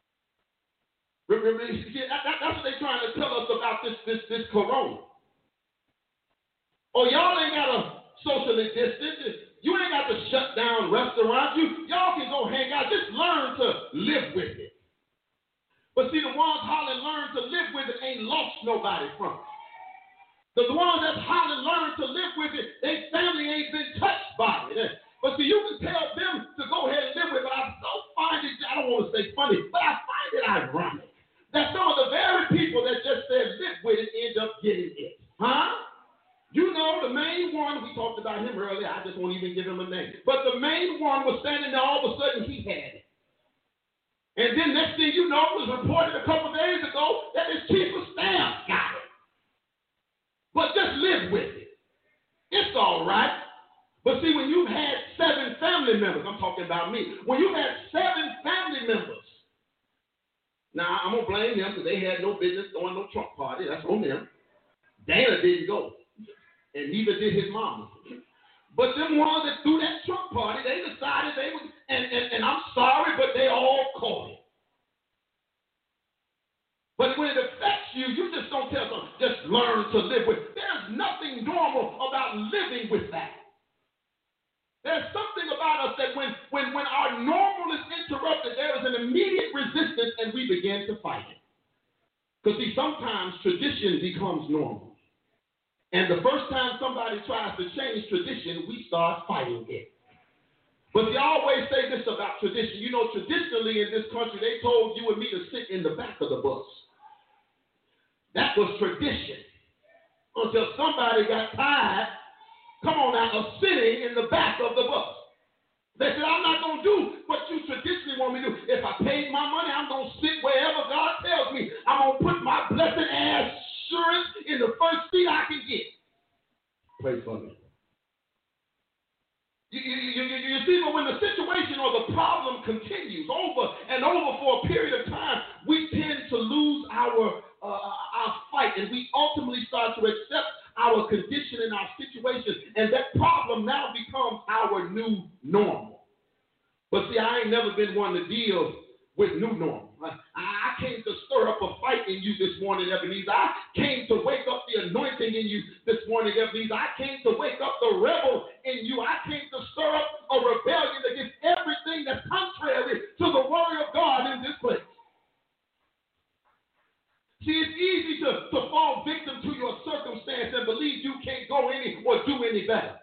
That's what they're trying to tell us about this corona. Oh, y'all ain't got to socially distance. You ain't got to shut down restaurants. Y'all can go hang out. Just learn to live with it. But see, the ones Holland learned to live with it ain't lost nobody from it. The ones that Holland learned to live with it, their family ain't been touched by it. But see, you can tell them to go ahead and live with it. But I so find it, I don't want to say funny, but I find it ironic that some of the very people that just said live with it end up getting it. Huh? You know, the main one, we talked about him earlier, I just won't even give him a name. But the main one was standing there, all of a sudden he had it. And then next thing you know, it was reported a couple days ago that his chief of staff got it. But just live with it. It's all right. But see, when you've had 7 family members, I'm talking about me, when you've had 7 family members, now I'm going to blame them because they had no business throwing no Trump party. That's on them. Dana didn't go. And neither did his mama. But them ones that threw that Trump party, they decided they would, and I'm sorry, but they all caught it. But when it affects you, you just don't tell them, just learn to live with. There's nothing normal about living with that. There's something about us that when our normal is interrupted, there is an immediate resistance and we begin to fight it. Because see, sometimes tradition becomes normal. And the first time somebody tries to change tradition, we start fighting it. But they always say this about tradition. You know, traditionally in this country, they told you and me to sit in the back of the bus. That was tradition. Until somebody got tired, come on now, of sitting in the back of the bus. They said, I'm not going to do what you traditionally want me to do. If I paid my money, I'm going to sit wherever God tells me. I'm going to put my blessed assurance in the first seat I can get. Pray for me. You see, but when the situation or the problem continues over and over for a period of time, we tend to lose our fight, and we ultimately start to accept our condition and our situation, and that problem now becomes our new normal. But see, I ain't never been one to deal with new normal. I came to stir up a fight in you this morning, Ebenezer. I came to wake up the anointing in you this morning, Ebenezer. I came to wake up the rebel in you. I came to stir up a rebellion against everything that's contrary to the word of God in this place. See, it's easy to fall victim to your circumstance and believe you can't go any or do any better.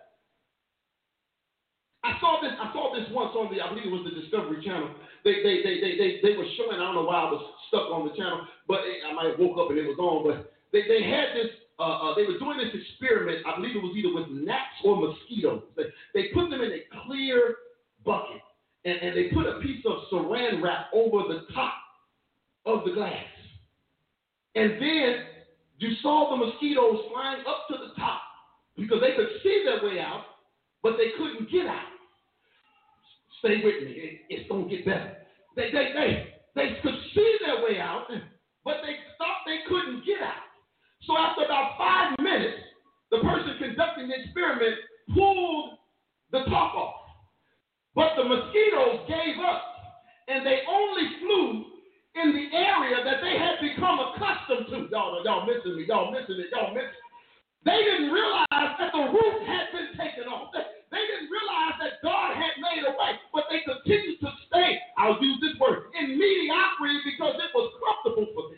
I saw this once on I believe it was the Discovery Channel. They were showing, I don't know why I was stuck on the channel, but I might have woke up and it was on, but they had this, they were doing this experiment, I believe it was either with gnats or mosquitoes. They put them in a clear bucket, and they put a piece of saran wrap over the top of the glass. And then you saw the mosquitoes flying up to the top because they could see their way out, but they couldn't get out. Stay with me. It's going to get better. They could see their way out, but they thought they couldn't get out. So after about 5 minutes, the person conducting the experiment pulled the top off. But the mosquitoes gave up, and they only flew in the area that they had become accustomed to. Y'all missing me. Y'all missing it. Y'all missing it. They didn't realize that the roof had been taken off. They didn't realize that God had made a way, but they continued to stay, I'll use this word, in mediocrity because it was comfortable for them.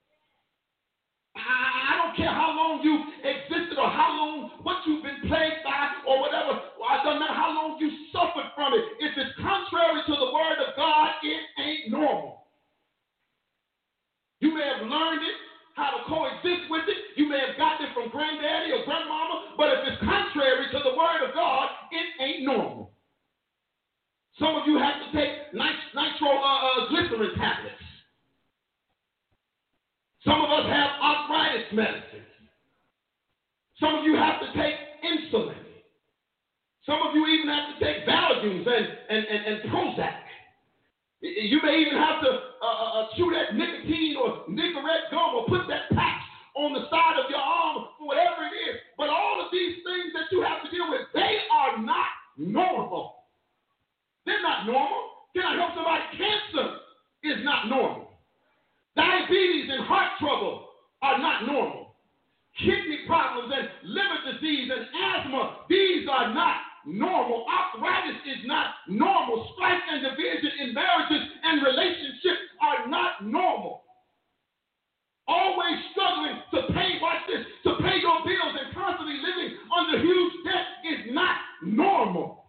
I don't care how long you existed or how long, what you've been plagued by or whatever. I don't know how long you suffered from it. If it's contrary to the word of God, it ain't normal. You may have learned it, how to coexist with it. You may have gotten it from granddaddy or grandmama, but if it's contrary to the word of God, it ain't normal. medicines. Some of you have to take insulin. Some of you even have to take Valium and Prozac. You may even have to chew that nicotine or Nicorette gum or put that patch on the side of your arm, whatever it is. But all of these things that you have to deal with, they are not normal. They're not normal. Can I help somebody? Cancer is not normal. Diabetes and heart trouble are not normal. Kidney problems and liver disease and asthma, these are not normal. Arthritis is not normal. Strife and division in marriages and relationships are not normal. Always struggling to pay, watch this, to pay your bills and constantly living under huge debt is not normal.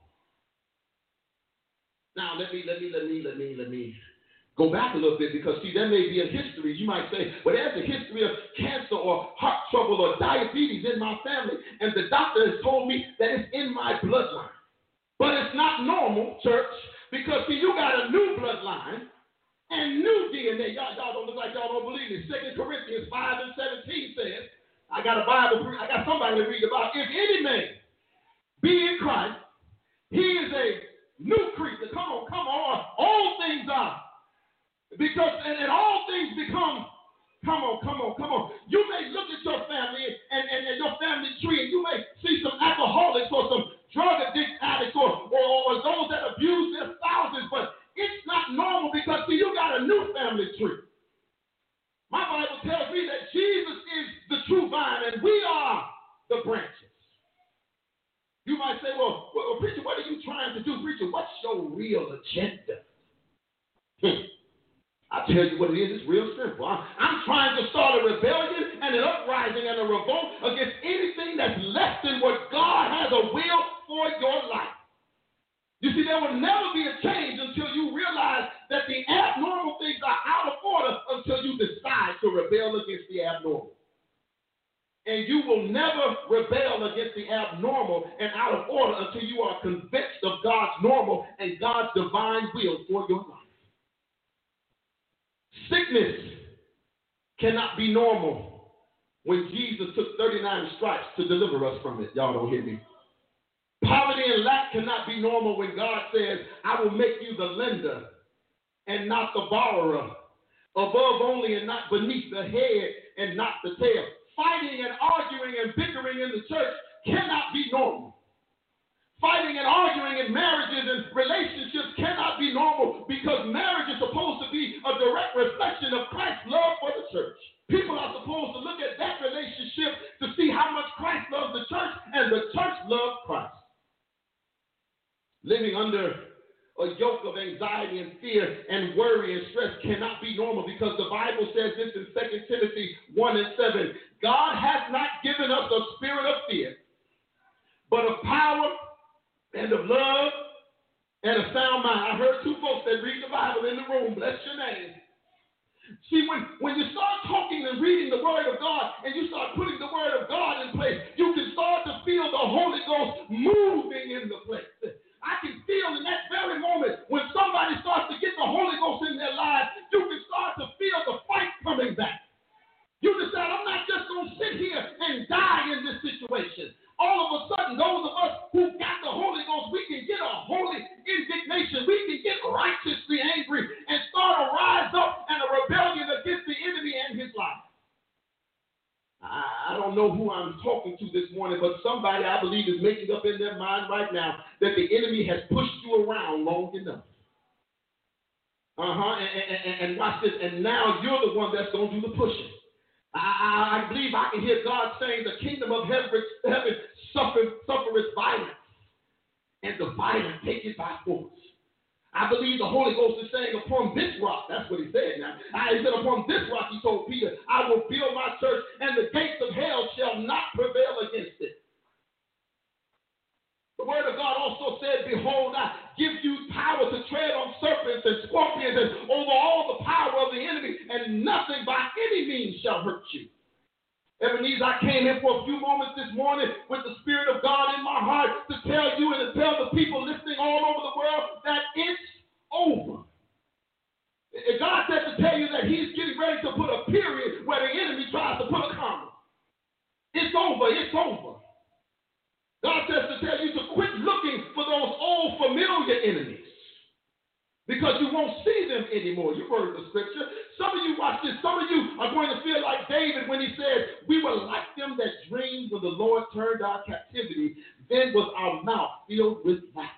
Now let me go back a little bit, because see, there may be a history. You might say, well, there's a history of cancer or heart trouble or diabetes in my family, and the doctor has told me that it's in my bloodline. But it's not normal, church, because see, you got a new bloodline and new DNA. Y'all don't look like y'all don't believe me. 2 Corinthians 5:17 says, I got a Bible, I got somebody to read about. If any man be in Christ, he is a new creature. Come on. All things are. Because, and all things become, come on. You may look at your family and your family tree, and you may see some alcoholics or some drug addicts or those that abuse their spouses, but it's not normal, because, see, you got a new family tree. My Bible tells me that Jesus is the true vine, and we are the branches. You might say, well, preacher, what are you trying to do? Preacher, what's your real agenda? I'll tell you what it is. It's real simple. I'm trying to start a rebellion and an uprising and a revolt against anything that's less than what God has a will for your life. You see, there will never be a change until you realize that the abnormal things are out of order until you decide to rebel against the abnormal. And you will never rebel against the abnormal and out of order until you are convinced of God's normal and God's divine will for your life. Sickness cannot be normal when Jesus took 39 stripes to deliver us from it. Y'all don't hear me. Poverty and lack cannot be normal when God says, I will make you the lender and not the borrower, above only and not beneath, the head and not the tail. Fighting and arguing and bickering in the church cannot be normal. Fighting and arguing in marriages and relationships cannot be normal, because marriage is supposed to be a direct reflection of Christ's love for the church. People are supposed to look at that relationship to see how much Christ loves the church and the church loves Christ. Living under a yoke of anxiety and fear and worry and stress cannot be normal, because the Bible says this in 2 Timothy 1:7. God has not given us a spirit of fear, but of power and of love and a sound mind. I heard two folks that read the Bible in the room. Bless your name. See, when you start talking and reading the Word of God and you start putting the Word of God in place, you can start to feel the Holy Ghost moving in the place. I can feel in that very moment when somebody starts to get the Holy Ghost in their lives, you can start to feel the fight coming back. You decide, I'm not just going to sit here and die in this situation. All of a sudden, those of us who got the Holy Ghost, we can get a holy indignation. We can get righteously angry and start a rise up and a rebellion against the enemy and his life. I don't know who I'm talking to this morning, but somebody, I believe, is making up in their mind right now that the enemy has pushed you around long enough. And watch this, and now you're the one that's going to do the pushing. I believe I can hear God saying the kingdom of heaven suffereth violence, and the violent take it by force. I believe the Holy Ghost is saying, upon this rock, that's what he said now. He said, upon this rock, he told Peter, I will build my church, and the gates of hell shall not prevail against it. The word of God also said, behold, I give you power to tread on serpents and scorpions and over all the power of the enemy, and nothing by any means shall hurt you. Ebenezer, I came in for a few moments this morning with the Spirit of God in my heart to tell you and to tell the people listening all over the world that it's over. God said to tell you that he's getting ready to put a period where the enemy tries to put a comma. over, it's over. God says to tell you to quit looking for those old familiar enemies because you won't see them anymore. You heard the scripture. Some of you, watch this, some of you are going to feel like David when he said, we were like them that dreamed when the Lord turned our captivity. Then was our mouth filled with laughter.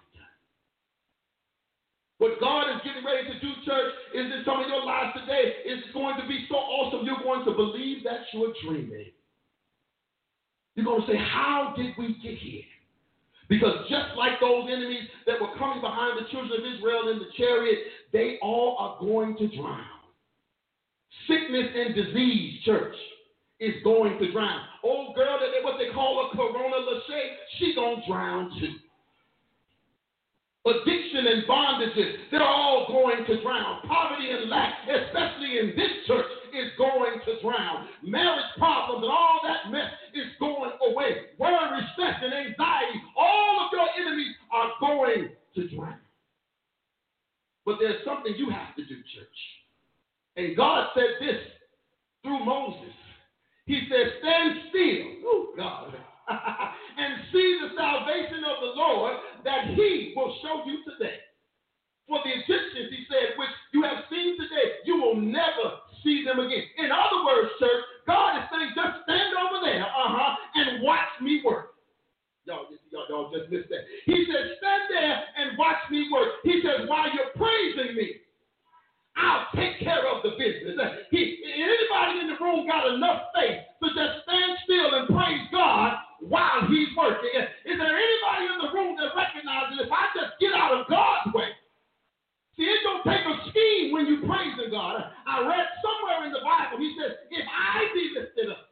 What God is getting ready to do, church, is in some of your lives today, is going to be so awesome, you're going to believe that you're dreaming. You're going to say, how did we get here? Because just like those enemies that were coming behind the children of Israel in the chariot, they all are going to drown. Sickness and disease, church, is going to drown. Old girl, what they call a Corona Lachey, she going to drown too. Addiction and bondages, they're all going to drown. Poverty and lack, especially in this church, is going to drown. Marriage problems and all that mess is going away. Worry, stress, and anxiety, all of your enemies are going to drown. But there's something you have to do, church. And God said this through Moses. He said, stand still, oh God, and see the salvation of the Lord that he will show you today. For the Egyptians, he said, which you have seen today, you will never see them again. In other words, church, God is saying, just stand over there, and watch me work. Y'all just missed that. He said, stand there and watch me work. He says, while you're praising me, I'll take care of the business. Anybody in the room got enough faith to just stand still and praise God while he's working? Is there anybody in the room that recognizes if I just get out of God's way? See, it don't take a scheme when you praising God. I read somewhere in the Bible, he says, if I be lifted up.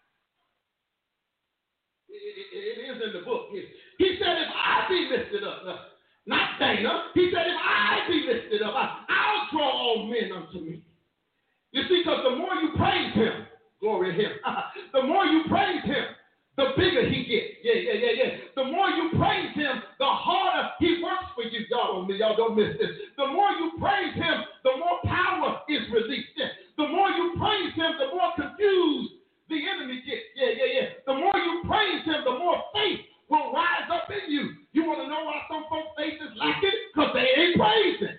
It is in the book. He said, if I be lifted up. Not Dana. He said, if I be lifted up, I'll draw all men unto me. You see, because the more you praise him, glory to him, the more you praise him, the bigger he gets. Yeah. The more you praise him, the harder he works for you. Y'all don't miss this. The more you praise him, the more power is released. Yeah. The more you praise him, the more confused the enemy gets. Yeah. The more you praise him, the more faith will rise up in you. You want to know why some folks' faith is lacking? Because they ain't praising.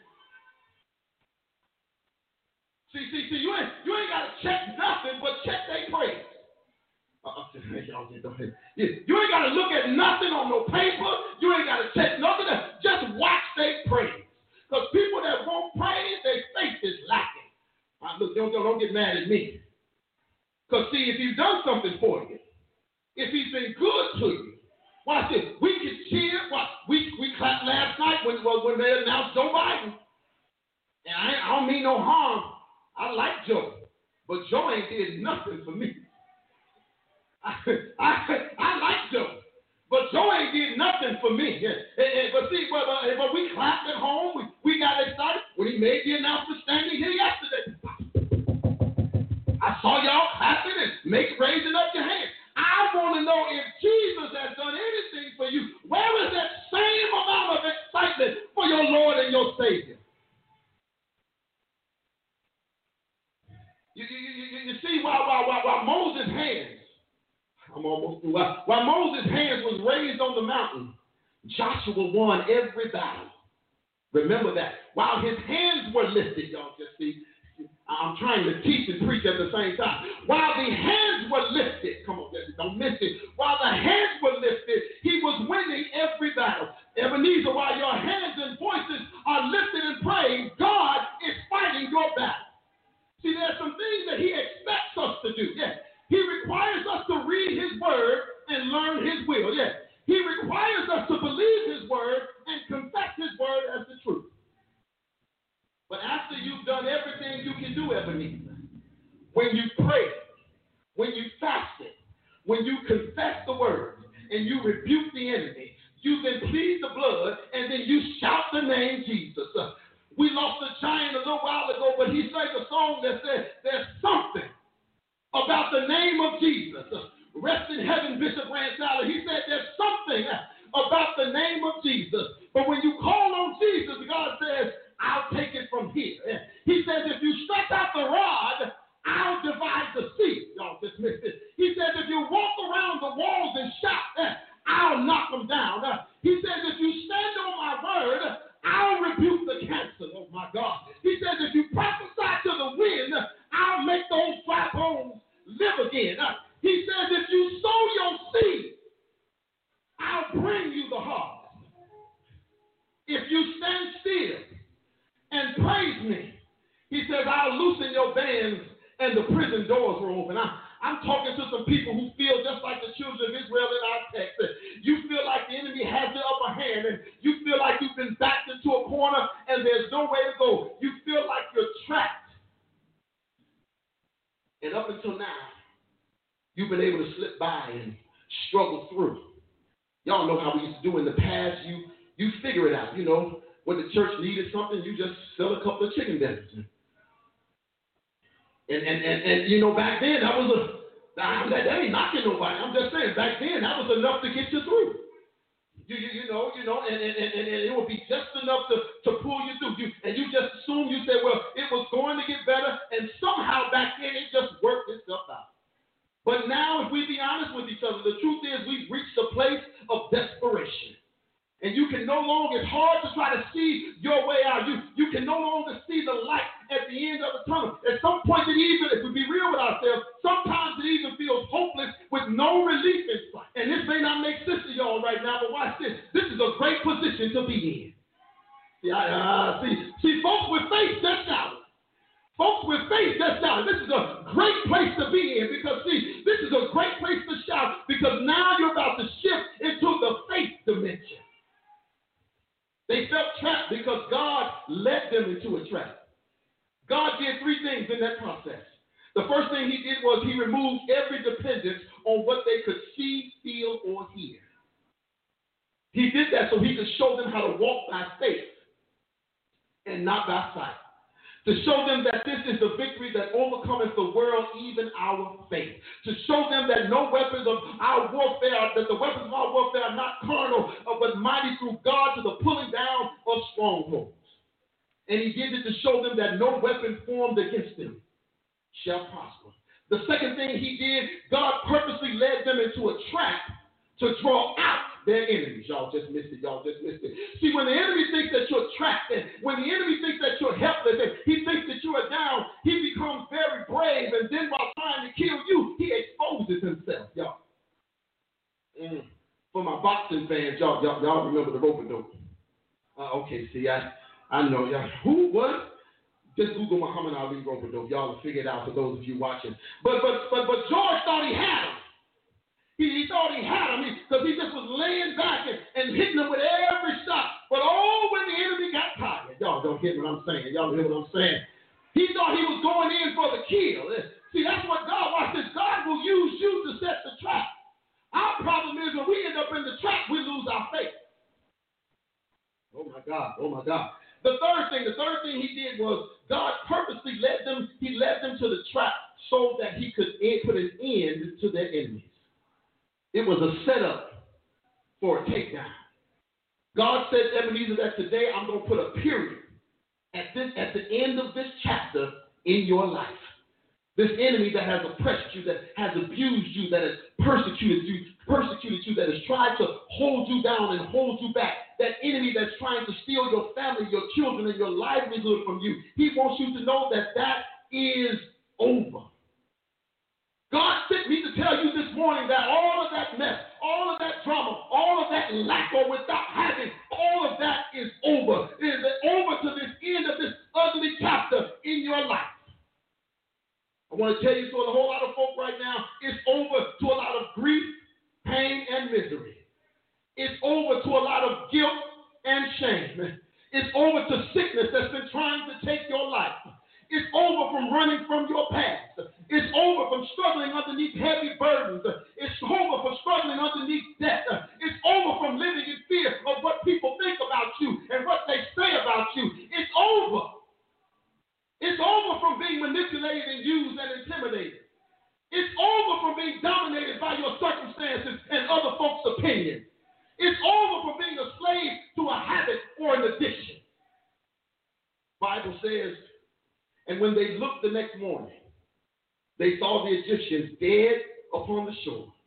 See, you ain't got to check nothing but check their praise. You ain't got to look at nothing on no paper. You ain't got to check nothing. Just watch their praise. Because people that won't praise, their faith is lacking. Look, don't get mad at me. Because see, if he's done something for you, if he's been good to you, watch this. We can cheer. We clapped last night when they announced Joe Biden. And I don't mean no harm. I like Joe. But Joe ain't did nothing for me. I like Joe. But Joe ain't did nothing for me. But see, but we clapped at home. We got excited when he made the announcement standing here yesterday. I saw y'all clapping and raising up your hands. I want to know if Jesus has done anything for you. Where is that same amount of excitement for your Lord and your Savior? You see, while Moses' hands, I'm almost through. While Moses' hands was raised on the mountain, Joshua won every battle. Remember that. While his hands were lifted, y'all just see. I'm trying to teach and preach at the same time. While the hands were lifted, come on, don't miss it. While the hands were lifted, he was winning every battle. Ebenezer, while your hands and voices are lifted in praise, God is fighting your battle. See, there's some things that he expects us to do. Yeah. He requires us to read his word and learn his will. Yeah. He requires us to believe his word and confess his word as the truth. But after you've done everything you can do, Ebenezer, when you pray, when you fasted, when you confess the word, and you rebuke the enemy, you then plead the blood, and then you shout the name Jesus. We lost a giant a little while ago, but he sang a song that said, there's something about the name of Jesus. Rest in heaven, Bishop Ransala. He said there's something about the name of Jesus. But when you call on Jesus, God says, I'll take it from here. He says, if you stretch out the rod, I'll divide the sea. Y'all just missed it. He says, if you you walk around the walls and shout, I'll knock them down. He says, if you stand on my word, I'll rebuke the cancer. Oh, my God. He says, if you prophesy to the wind, I'll make those dry bones live again. He says, if you sow your seed, I'll bring you the harvest. If you stand still and praise me, he says, I'll loosen your bands and the prison doors were open. I'm talking to some people who feel just like the children of Israel in our text. You feel like the enemy has the upper hand, and you feel like you've been backed into a corner and there's no way to go. You feel like you're trapped. And up until now, you've been able to slip by and struggle through. Y'all know how we used to do in the past. You figure it out. You know, when the church needed something, you just sell a couple of chicken dinners. And you know, back then, that ain't knocking nobody. I'm just saying, back then, that was enough to get you through. You know, and it would be just enough to pull you through. And you just assume, you say, well, it was going to get better, and somehow back then, it just worked itself out. But now, if we be honest with each other, the truth is we've reached a place of desperation. And you can no longer, it's hard to try to see your way out. You can no longer see the light at the end of the tunnel. At some point, if we be real with ourselves, sometimes it even feels hopeless with no relief in sight. And this may not make sense to y'all right now, but watch this. This is a great position to be in. See, folks with faith, that's out. Folks with faith, that's out. This is a great place to be in because, see, this is a great place to shout because now you're about to shift into the faith dimension. They felt trapped because God led them into a trap. God did three things in that process. The first thing he did was he removed every dependence on what they could see, feel, or hear. He did that so he could show them how to walk by faith and not by sight. To show them that this is the victory that overcometh the world, even our faith. To show them that no weapons of our warfare, that the weapons of our warfare are not carnal, but mighty through God to the pulling down of strongholds. And he did it to show them that no weapon formed against them shall prosper. The second thing he did, God purposely led them into a trap to draw out their enemies. Y'all just missed it. See, when the enemy thinks that you're trapped, and when the enemy thinks that you're helpless, and he thinks that you are down, he becomes very brave, and then while trying to kill you, he exposes himself, y'all. For my boxing fans, y'all remember the rope-a-dope. Okay, see, I know, y'all. Who, what? Just Google Muhammad Ali rope-a-dope. Y'all will figure it out for those of you watching. But George thought he had him. He thought he had him because he just was laying back and hitting him with every shot. But when the enemy got tired, y'all don't get what I'm saying. Y'all hear what I'm saying? He thought he was going in for the kill. See, that's what God wants. God will use you to set the trap. Our problem is when we end up in the trap, we lose our faith. Oh my God. The third thing he did was God purposely led them to the trap so that he could put an end to their enemies. It was a setup for a takedown. God said, Ebenezer, that today I'm going to put a period at the end of this chapter in your life. This enemy that has oppressed you, that has abused you, that has persecuted you, that has tried to hold you down and hold you back. That enemy that's trying to steal your family, your children, and your livelihood from you. He wants you to know that is over. God sent me to tell you this morning that all of that mess, all of that drama, all of that lack or without having, all of that is over. It is over to this end of this ugly chapter in your life. I want to tell you to a whole lot of folk right now, it's over to a lot of grief, pain, and misery. It's over to a lot of guilt and shame. It's over to sickness that's been trying to take your life. It's over from running from your past. It's over from struggling underneath heavy burdens. It's over from struggling underneath debt. It's over from living in fear of what people think about you and what they say about you. It's over. It's over from being manipulated and used and intimidated. It's over from being dominated by your circumstances and other folks' opinions. It's over from being a slave to a habit or an addiction. Bible says, and when they looked the next morning, they saw the Egyptians dead upon the shore.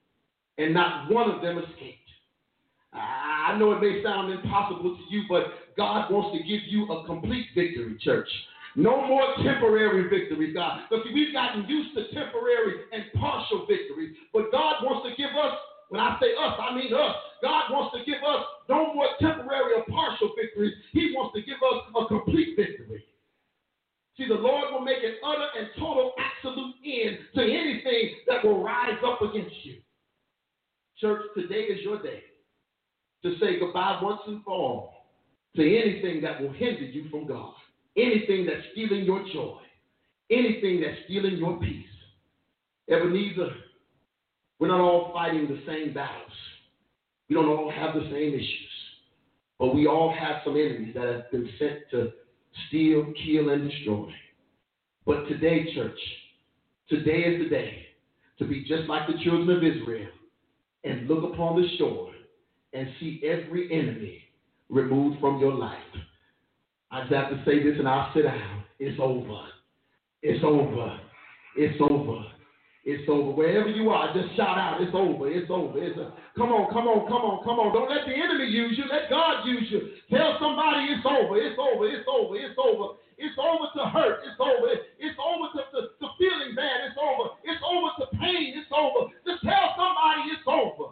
and not one of them escaped. I know it may sound impossible to you, but God wants to give you a complete victory, church. No more temporary victories, God. Because we've gotten used to temporary and partial victories, but God wants to give us, when I say us, I mean us. God wants to give us no more temporary or partial victories. He wants to give us a complete victory. See, the Lord will make an utter and total absolute end to anything that will rise up against you. Church, today is your day to say goodbye once and for all to anything that will hinder you from God, anything that's stealing your joy, anything that's stealing your peace. Ebenezer, we're not all fighting the same battles. We don't all have the same issues, but we all have some enemies that have been sent to steal, kill, and destroy. But today, church, today is the day to be just like the children of Israel and look upon the shore and see every enemy removed from your life. I just have to say this and I'll sit down. It's over. It's over. It's over. It's over. Wherever you are, just shout out, it's over. It's over. Come on, come on, come on, come on. Don't let the enemy use you. Let God use you. Tell somebody it's over. It's over. It's over. It's over. It's over to hurt. It's over. It's over to feeling bad. It's over. It's over to pain. It's over. Just tell somebody it's over.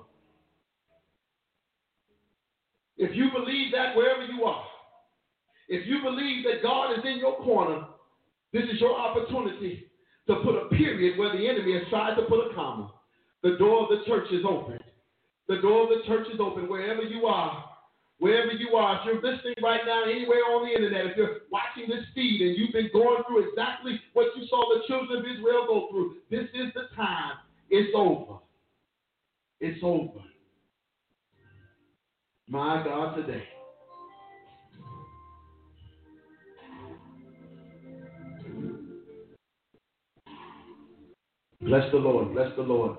If you believe that wherever you are, if you believe that God is in your corner, this is your opportunity to put a period where the enemy has tried to put a comma. The door of the church is open. The door of the church is open wherever you are. Wherever you are, if you're listening right now anywhere on the internet, if you're watching this feed and you've been going through exactly what you saw the children of Israel go through, this is the time. It's over. It's over. My God, today. Bless the Lord. Bless the Lord.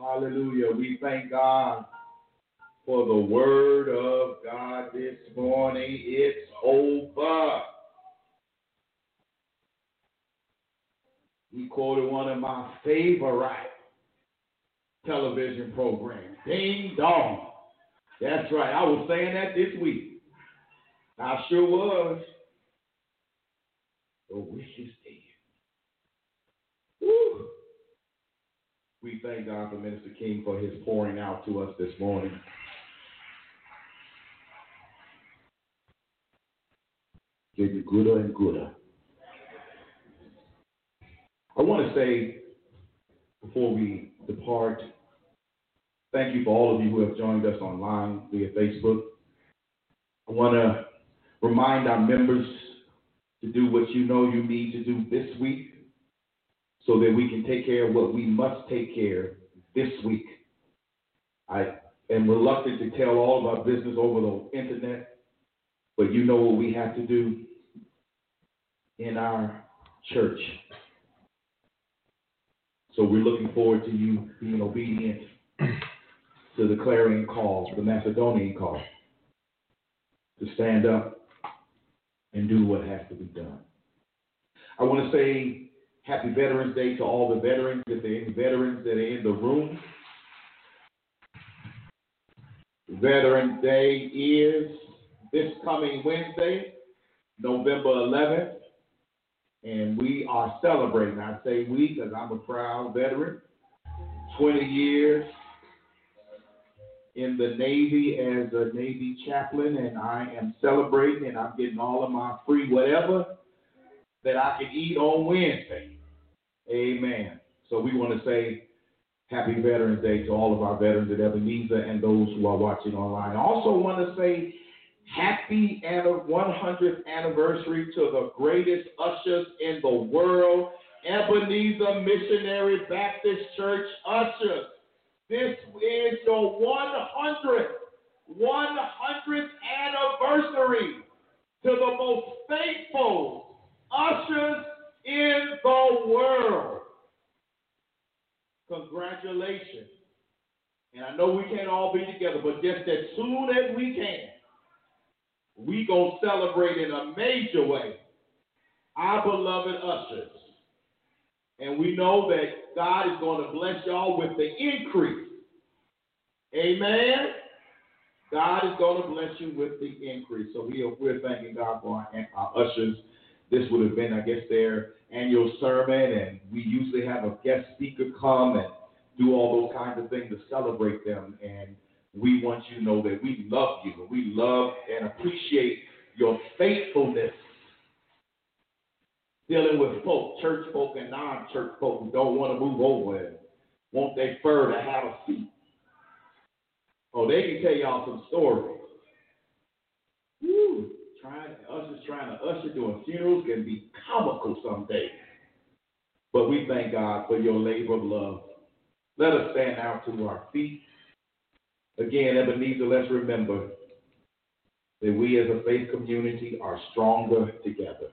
Hallelujah. We thank God for the word of God this morning. It's over. He quoted one of my favorite television programs, Ding Dong. That's right. I was saying that this week. I sure was. The wish is dead. Woo. We thank God for Minister King for his pouring out to us this morning. Getting gooder and gooder. I want to say, before we depart, thank you for all of you who have joined us online via Facebook. I want to remind our members to do what you know you need to do this week so that we can take care of what we must take care of this week. I am reluctant to tell all of our business over the internet, but you know what we have to do in our church. So we're looking forward to you being obedient to the clarion call, the Macedonian call, to stand up and do what has to be done. I want to say Happy Veterans Day to all the veterans, if there are any veterans that are in the room. Veterans Day is this coming Wednesday, November 11th, and we are celebrating. I say we because I'm a proud veteran, 20 years in the Navy as a Navy chaplain, and I am celebrating, and I'm getting all of my free whatever that I can eat on Wednesday. Amen. So we want to say Happy Veterans Day to all of our veterans at Ebenezer and those who are watching online. I also want to say happy 100th anniversary to the greatest ushers in the world, Ebenezer Missionary Baptist Church ushers. This is your 100th anniversary to the most faithful ushers in the world. Congratulations. And I know we can't all be together, but just as soon as we can, we going to celebrate in a major way our beloved ushers. And we know that God is going to bless y'all with the increase. Amen. God is going to bless you with the increase. So we're thanking God for our ushers. This would have been, I guess, their annual sermon, and we usually have a guest speaker come and do all those kinds of things to celebrate them. And we want you to know that we love you. We love and appreciate your faithfulness dealing with folk, church folk and non-church folk who don't want to move over and want their fur to have a seat. Oh, they can tell y'all some stories. Woo. Trying to usher during funerals can be comical some days. But we thank God for your labor of love. Let us stand out to our feet. Again, Ebenezer, let's remember that we as a faith community are stronger together.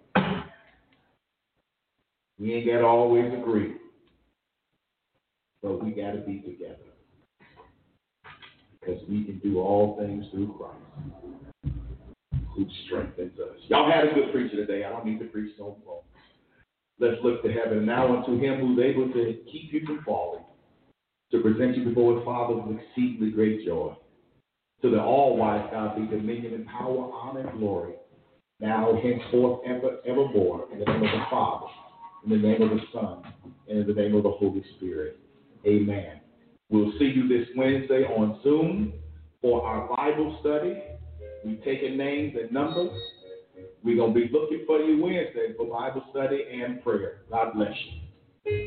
We ain't got to always agree, but we got to be together because we can do all things through Christ who strengthens us. Y'all had a good preacher today. I don't need to preach no more. Let's look to heaven now unto him who's able to keep you from falling, to present you before his Father with exceedingly great joy. To the all-wise God be dominion and power, honor, and glory, now, henceforth, evermore, in the name of the Father, in the name of the Son, and in the name of the Holy Spirit. Amen. We'll see you this Wednesday on Zoom for our Bible study. We've taken names and numbers. We're going to be looking for you Wednesday for Bible study and prayer. God bless you.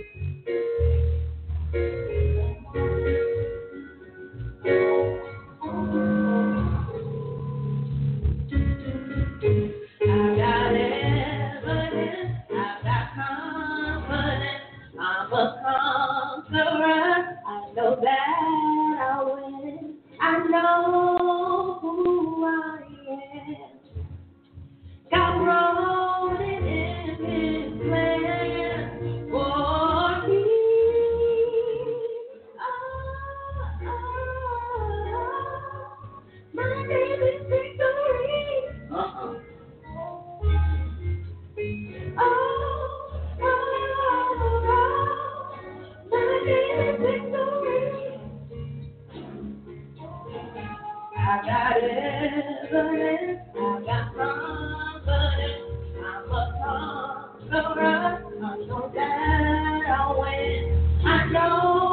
I've got evidence, I've got confidence, I'm a conqueror, I know that I'll win, I know who I am. God wrote it in his plan for me. got evidence, I got confidence, I'm a conqueror, I know that I'll win, I know